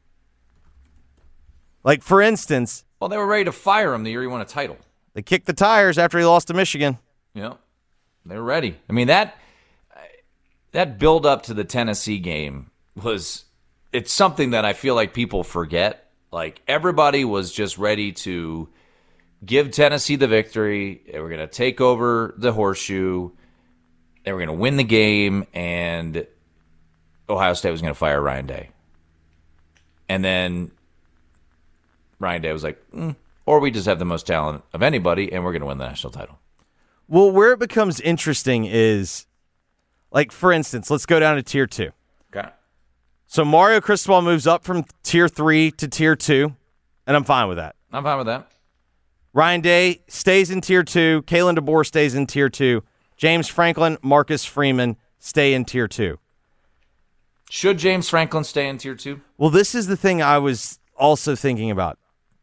Like, for instance... Well, they were ready to fire him the year he won a title. They kicked the tires after he lost to Michigan. Yeah, they were ready. I mean, that that build-up to the Tennessee game was... It's something that I feel like people forget. Like, everybody was just ready to give Tennessee the victory. They were going to take over the horseshoe. They were going to win the game, and Ohio State was going to fire Ryan Day. And then Ryan Day was like, mm, or we just have the most talent of anybody, and we're going to win the national title. Well, where it becomes interesting is, like, for instance, let's go down to tier two. Okay. So Mario Cristobal moves up from tier three to tier two, and I'm fine with that. I'm fine with that. Ryan Day stays in tier two. Kalen DeBoer stays in tier two. James Franklin, Marcus Freeman stay in tier two. Should James Franklin stay in tier two? Well, this is the thing I was also thinking about.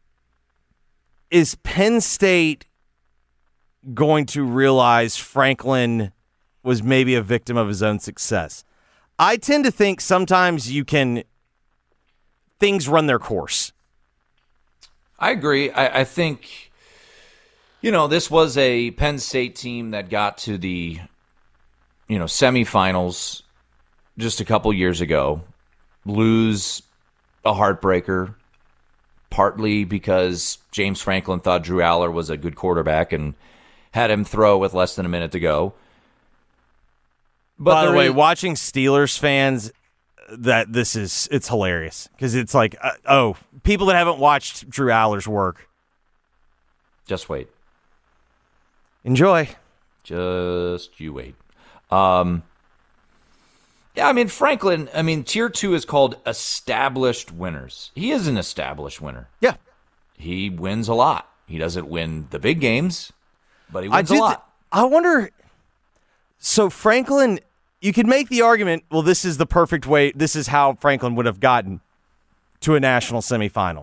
Is Penn State going to realize Franklin was maybe a victim of his own success? I tend to think sometimes you can, things run their course. I agree. I, I think, you know, this was a Penn State team that got to the, you know, semifinals just a couple years ago, lose a heartbreaker, partly because James Franklin thought Drew Aller was a good quarterback and had him throw with less than a minute to go. But By the way, is- watching Steelers fans, that this is, it's hilarious because it's like, uh, oh, people that haven't watched Drew Aller's work. Just wait. Enjoy. Just you wait. Um, yeah, I mean, Franklin, I mean, tier two is called established winners. He is an established winner. Yeah. He wins a lot. He doesn't win the big games, but he I wins a did- lot. I wonder, so Franklin, you could make the argument, well, this is the perfect way, this is how Franklin would have gotten to a national semifinal.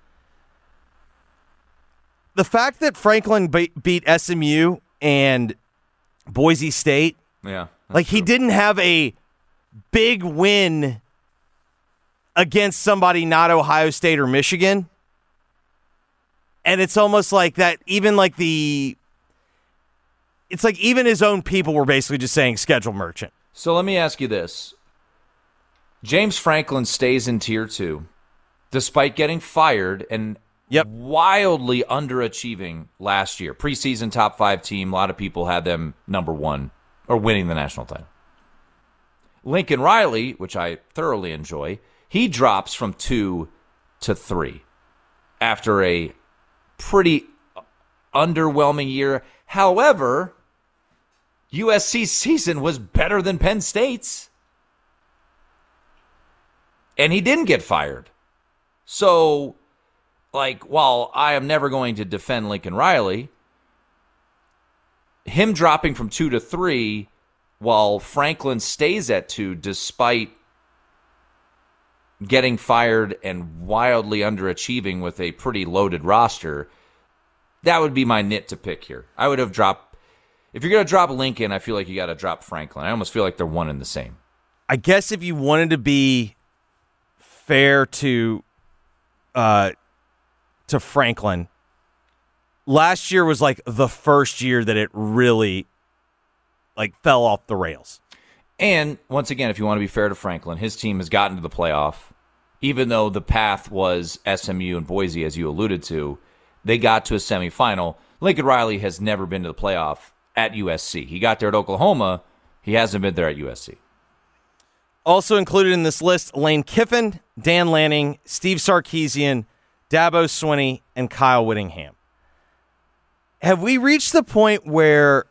The fact that Franklin be- beat S M U and Boise State, Yeah. like he didn't have a big win against somebody not Ohio State or Michigan. And it's almost like that, even like the, it's like even his own people were basically just saying schedule merchant. So let me ask you this. James Franklin stays in tier two despite getting fired and Yep. wildly underachieving last year. Preseason top five team. A lot of people had them number one or winning the national title. Lincoln Riley, which I thoroughly enjoy, he drops from two to three after a pretty underwhelming year. However, U S C's season was better than Penn State's. And he didn't get fired. So, like, while I am never going to defend Lincoln Riley, him dropping from two to three while Franklin stays at two despite getting fired and wildly underachieving with a pretty loaded roster, that would be my nit to pick here. I would have dropped, if you're going to drop Lincoln, I feel like you got to drop Franklin. I almost feel like they're one and the same. I guess if you wanted to be fair to uh, to Franklin, last year was like the first year that it really like fell off the rails. And once again, if you want to be fair to Franklin, his team has gotten to the playoff. Even though the path was S M U and Boise, as you alluded to, they got to a semifinal. Lincoln Riley has never been to the playoff at U S C. He got there at Oklahoma. He hasn't been there at U S C. Also included in this list, Lane Kiffin, Dan Lanning, Steve Sarkisian, Dabo Swinney, and Kyle Whittingham. Have we reached the point where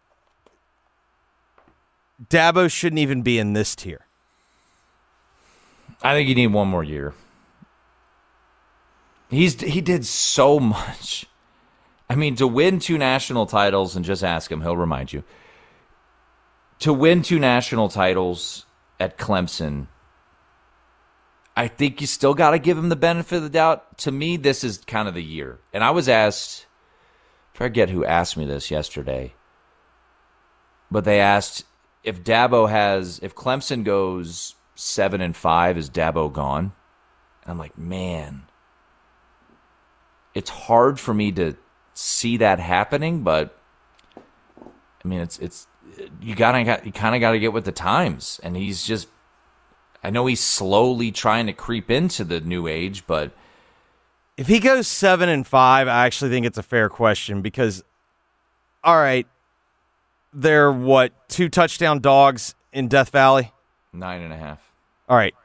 Dabo shouldn't even be in this tier? I think you need one more year. He's he did so much. I mean, to win two national titles, and just ask him, he'll remind you. To win two national titles at Clemson, I think you still got to give him the benefit of the doubt. To me, this is kind of the year. And I was asked, I forget who asked me this yesterday, but they asked if Dabo has, if Clemson goes seven and five, is Dabo gone? And I'm like, man, it's hard for me to see that happening, but I mean, it's it's you gotta you kind of got to get with the times, and he's just, I know he's slowly trying to creep into the new age, but if he goes seven and five, I actually think it's a fair question because, all right, they're what, two touchdown dogs in Death Valley? Nine and a half. All right.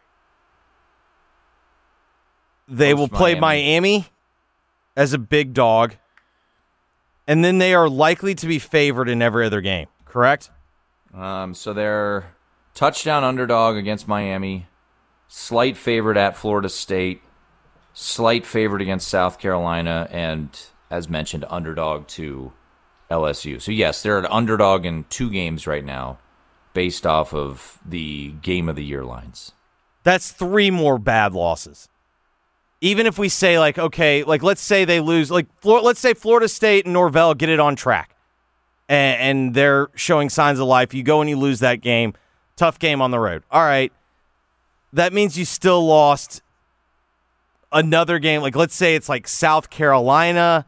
They Host will play Miami. Miami as a big dog, and then they are likely to be favored in every other game, correct? Um, so they're touchdown underdog against Miami, slight favorite at Florida State, slight favorite against South Carolina, and, as mentioned, underdog to L S U. So, yes, they're an underdog in two games right now based off of the game of the year lines. That's three more bad losses. Even if we say, like, okay, like, let's say they lose, like, Flor- let's say Florida State and Norvell get it on track, and, and they're showing signs of life. You go and you lose that game. Tough game on the road. All right. That means you still lost another game. Like, let's say it's, like, South Carolina,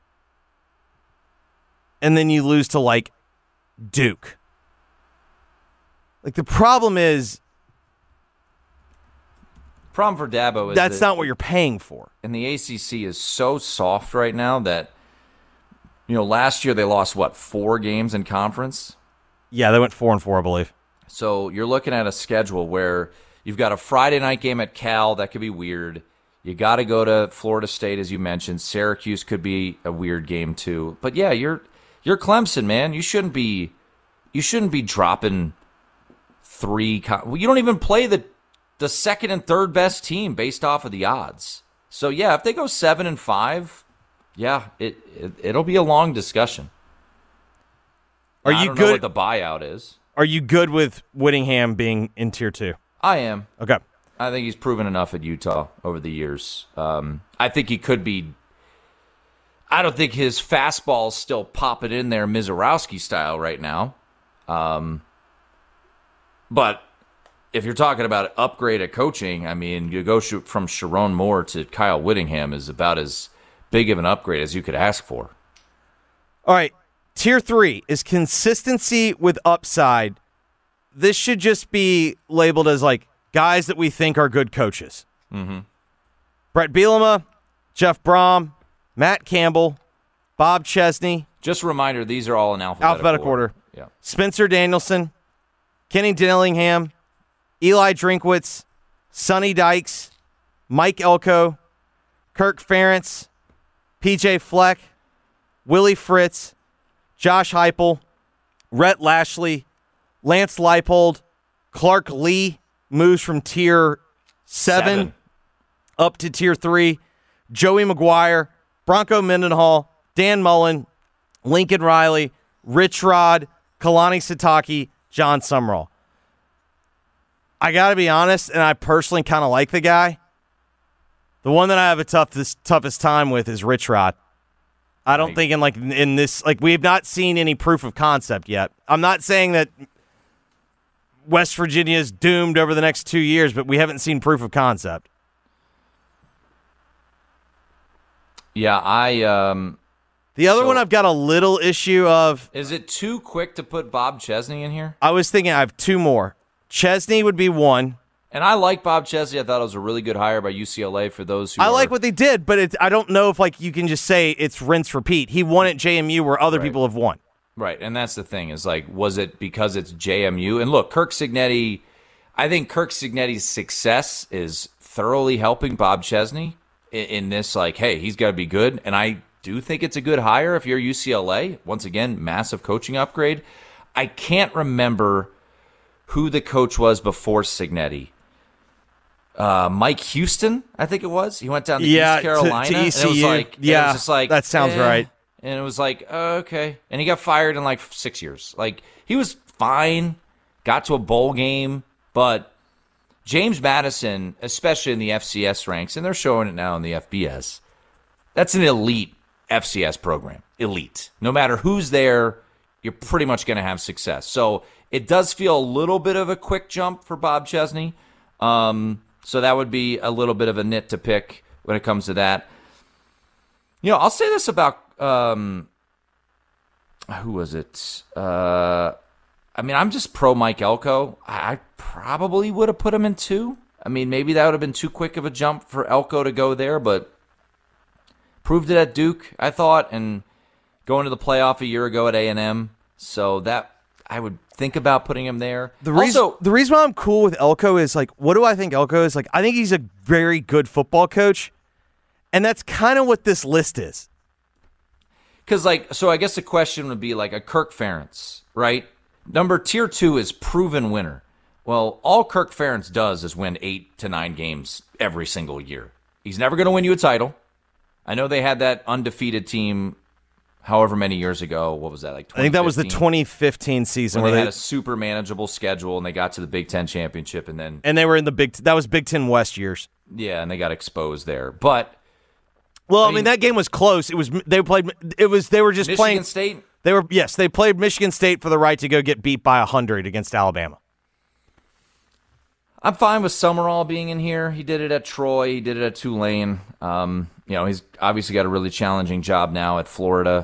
and then you lose to, like, Duke. Like, the problem is, Problem for Dabo is that's that not what you're paying for. And the A C C is so soft right now that, you know, last year they lost, what, four games in conference? Yeah, they went four and four, I believe. So you're looking at a schedule where you've got a Friday night game at Cal. That could be weird. You got to go to Florida State, as you mentioned. Syracuse could be a weird game too. But yeah, you're you're Clemson, man. You shouldn't be you shouldn't be dropping three. Well, you don't even play the the second and third best team based off of the odds. So yeah, if they go seven and five, yeah, it, it it'll be a long discussion. Are I you don't good? know what the buyout is? Are you good with Whittingham being in tier two? I am. Okay. I think he's proven enough at Utah over the years. Um, I think he could be. I don't think his fastball's still popping in there Mizorowski style right now. Um, but if you're talking about upgrade at coaching, I mean, you go shoot from Sharon Moore to Kyle Whittingham is about as big of an upgrade as you could ask for. All right. Tier three is consistency with upside. This should just be labeled as like guys that we think are good coaches. Mm-hmm. Brett Bielema, Jeff Brom, Matt Campbell, Bob Chesney. Just a reminder, these are all in alphabetical, Alphabetical order. order. Yeah. Spencer Danielson, Kenny Dillingham, Eli Drinkwitz, Sonny Dykes, Mike Elko, Kirk Ferentz, P J Fleck, Willie Fritz, Josh Heupel, Rhett Lashley, Lance Leipold, Clark Lee moves from tier seven, Seven. up to tier three, Joey McGuire, Bronco Mendenhall, Dan Mullen, Lincoln Riley, Rich Rod, Kalani Sitake, John Summerall. I got to be honest, and I personally kind of like the guy. The one that I have a toughest, toughest time with is Rich Rod. I don't Right. think in like in this, like we have not seen any proof of concept yet. I'm not saying that West Virginia is doomed over the next two years, but we haven't seen proof of concept. Yeah, I. Um, The other So- one I've got a little issue of, is it too quick to put Bob Chesney in here? I was thinking I have two more. Chesney would be one. And I like Bob Chesney. I thought it was a really good hire by U C L A for those who I are, like what they did, but it, I don't know if like you can just say it's rinse repeat. He won at J M U where other Right. people have won. Right, and that's the thing is like, was it because it's J M U? And look, Kirk Cignetti, I think Kirk Cignetti's success is thoroughly helping Bob Chesney in, in this. Like, hey, he's got to be good, and I do think it's a good hire if you're U C L A. Once again, massive coaching upgrade. I can't remember who the coach was before Cignetti. Uh, Mike Houston, I think it was. He went down to Yeah, East to- Carolina. to and E C it was U. like, and it Yeah, was just like that sounds eh. right. And it was like, oh, okay. And he got fired in like six years. Like, he was fine, got to a bowl game, but James Madison, especially in the F C S ranks, and they're showing it now in the F B S, that's an elite F C S program. Elite. No matter who's there, you're pretty much going to have success. So it does feel a little bit of a quick jump for Bob Chesney. Um, so that would be a little bit of a nit to pick when it comes to that. You know, I'll say this about um, who was it? Uh, I mean, I'm just pro Mike Elko. I, I probably would have put him in two. I mean, maybe that would have been too quick of a jump for Elko to go there, but proved it at Duke, I thought, and going to the playoff a year ago at A and M. So that I would think about putting him there. The reason, also, the reason why I'm cool with Elko is like, what do I think Elko is? Like, I think he's a very good football coach, and that's kind of what this list is. Because, like, so I guess the question would be like a Kirk Ferentz, right? Number tier two is proven winner. Well, all Kirk Ferentz does is win eight to nine games every single year. He's never going to win you a title. I know they had that undefeated team however many years ago. What was that, like I think that was the twenty fifteen season where where they they had a super manageable schedule and they got to the Big Ten championship and then and they were in the Big that was Big Ten West years. Yeah, and they got exposed there. But well, I mean, I mean that game was close. It was they played. It was they were just Michigan playing. State. They were yes, they played Michigan State for the right to go get beat by a hundred against Alabama. I'm fine with Summerall being in here. He did it at Troy. He did it at Tulane. Um, you know, he's obviously got a really challenging job now at Florida.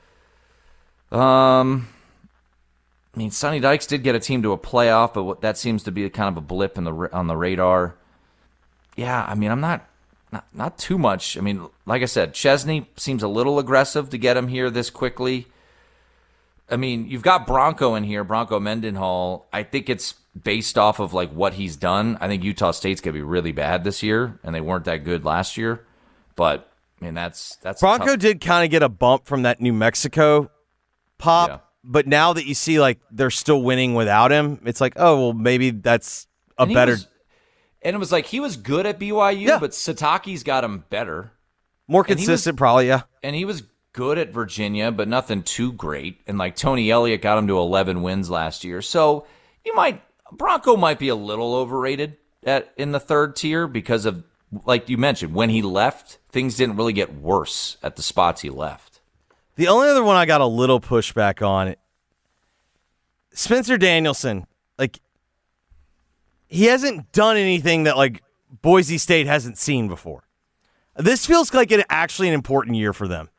Um, I mean, Sonny Dykes did get a team to a playoff, but what, that seems to be kind of a blip in the on the radar. Yeah, I mean, I'm not, not not too much. I mean, like I said, Chesney seems a little aggressive to get him here this quickly. I mean, you've got Bronco in here, Bronco Mendenhall. I think it's based off of like what he's done. I think Utah State's gonna be really bad this year, and they weren't that good last year. But I mean, that's that's Bronco tough. did kind of get a bump from that New Mexico pop, Yeah. but now that you see like they're still winning without him, it's like, oh well, maybe that's a And he better, was- and it was like he was good at B Y U, Yeah. but Sataki's got him better. more and he was- consistent, probably. Yeah, And he was good at Virginia, but nothing too great. And like Tony Elliott got him to eleven wins last year. So you might Bronco might be a little overrated at in the third tier because of, like you mentioned, when he left, things didn't really get worse at the spots he left. the only other one I got a little pushback on, Spencer Danielson. Like he hasn't done anything that like Boise State hasn't seen before. This feels like it actually an important year for them.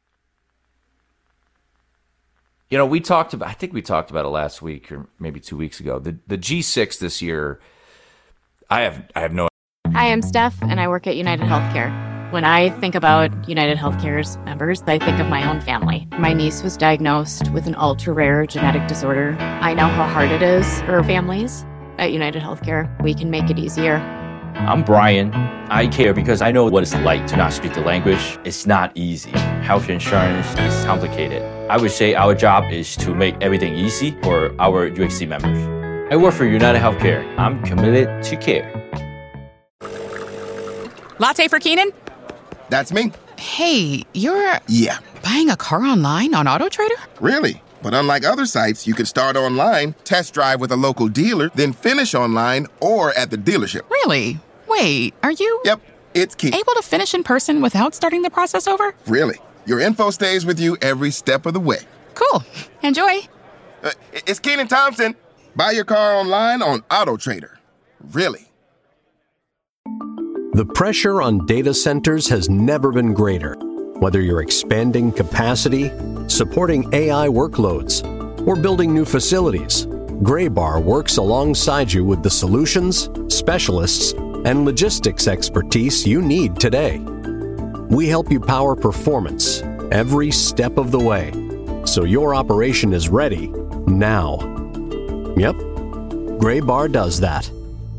You know, we talked about, I think we talked about it last week or maybe two weeks ago. The the G six this year, I have I have no Hi, I'm Steph, and I work at United Healthcare. When I think about United Healthcare's members, I think of my own family. My niece was diagnosed with an ultra-rare genetic disorder. I know how hard it is for families. At United Healthcare, we can make it easier. I'm Brian. I care because I know what it's like to not speak the language. It's not easy. Health insurance is complicated. I would say our job is to make everything easy for our U H C members. I work for United Healthcare. I'm committed to care. Latte for Keenan? That's me. Hey, you're Yeah, buying a car online on AutoTrader? really. But unlike other sites, you can start online, test drive with a local dealer, then finish online or at the dealership. Really? Wait, are you Yep, it's key. able to finish in person without starting the process over? Really. Your info stays with you every step of the way. Cool. Enjoy. Uh, it's Keenan Thompson. Buy your car online on AutoTrader. Really. The pressure on data centers has never been greater. Whether you're expanding capacity, supporting A I workloads, or building new facilities, Graybar works alongside you with the solutions, specialists, and logistics expertise you need today. We help you power performance every step of the way, so your operation is ready now. Yep, Graybar does that.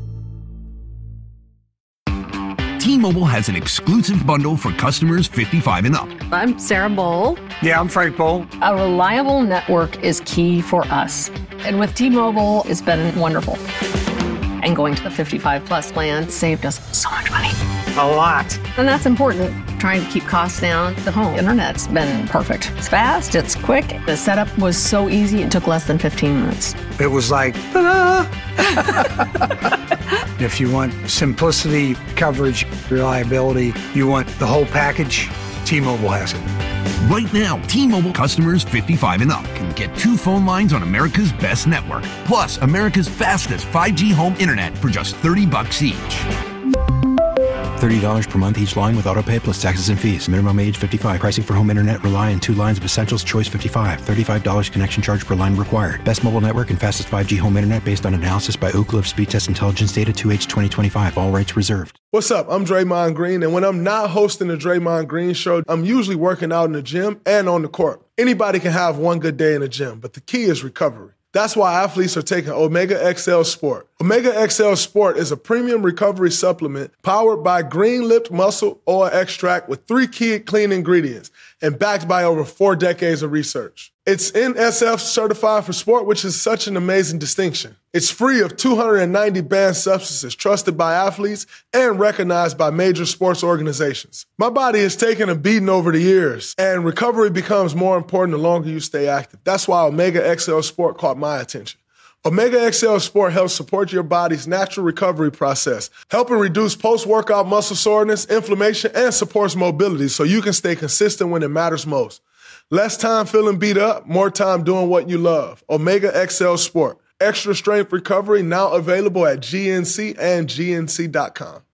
T-Mobile has an exclusive bundle for customers fifty-five and up. I'm Sarah Bowl. Yeah, I'm Frank Bowl. A reliable network is key for us. And with T-Mobile, it's been wonderful. And going to the fifty-five plus plan saved us so much money. A lot. And that's important. Trying to keep costs down. The home internet's been perfect. It's fast, it's quick. The setup was so easy, it took less than fifteen minutes. It was like, ta-da! If you want simplicity, coverage, reliability, you want the whole package, T-Mobile has it. Right now, T-Mobile customers fifty-five and up can get two phone lines on America's best network, plus America's fastest five G home internet for just thirty bucks each. thirty dollars per month each line with autopay plus taxes and fees. Minimum age fifty-five. Pricing for home internet rely on two lines of Essentials Choice fifty-five. thirty-five dollars connection charge per line required. Best mobile network and fastest five G home internet based on analysis by Ookla of Speed Test Intelligence Data two H twenty twenty-five. All rights reserved. What's up? I'm Draymond Green, and when I'm not hosting the Draymond Green Show, I'm usually working out in the gym and on the court. Anybody can have one good day in the gym, but the key is recovery. That's why athletes are taking Omega X L Sport. Omega X L Sport is a premium recovery supplement powered by green-lipped muscle oil extract with three key clean ingredients and backed by over four decades of research. It's N S F certified for sport, which is such an amazing distinction. It's free of two hundred ninety banned substances trusted by athletes and recognized by major sports organizations. My body has taken a beating over the years, and recovery becomes more important the longer you stay active. That's why Omega X L Sport caught my attention. Omega X L Sport helps support your body's natural recovery process, helping reduce post-workout muscle soreness, inflammation, and supports mobility so you can stay consistent when it matters most. Less time feeling beat up, more time doing what you love. Omega X L Sport. Extra strength recovery now available at G N C and G N C dot com.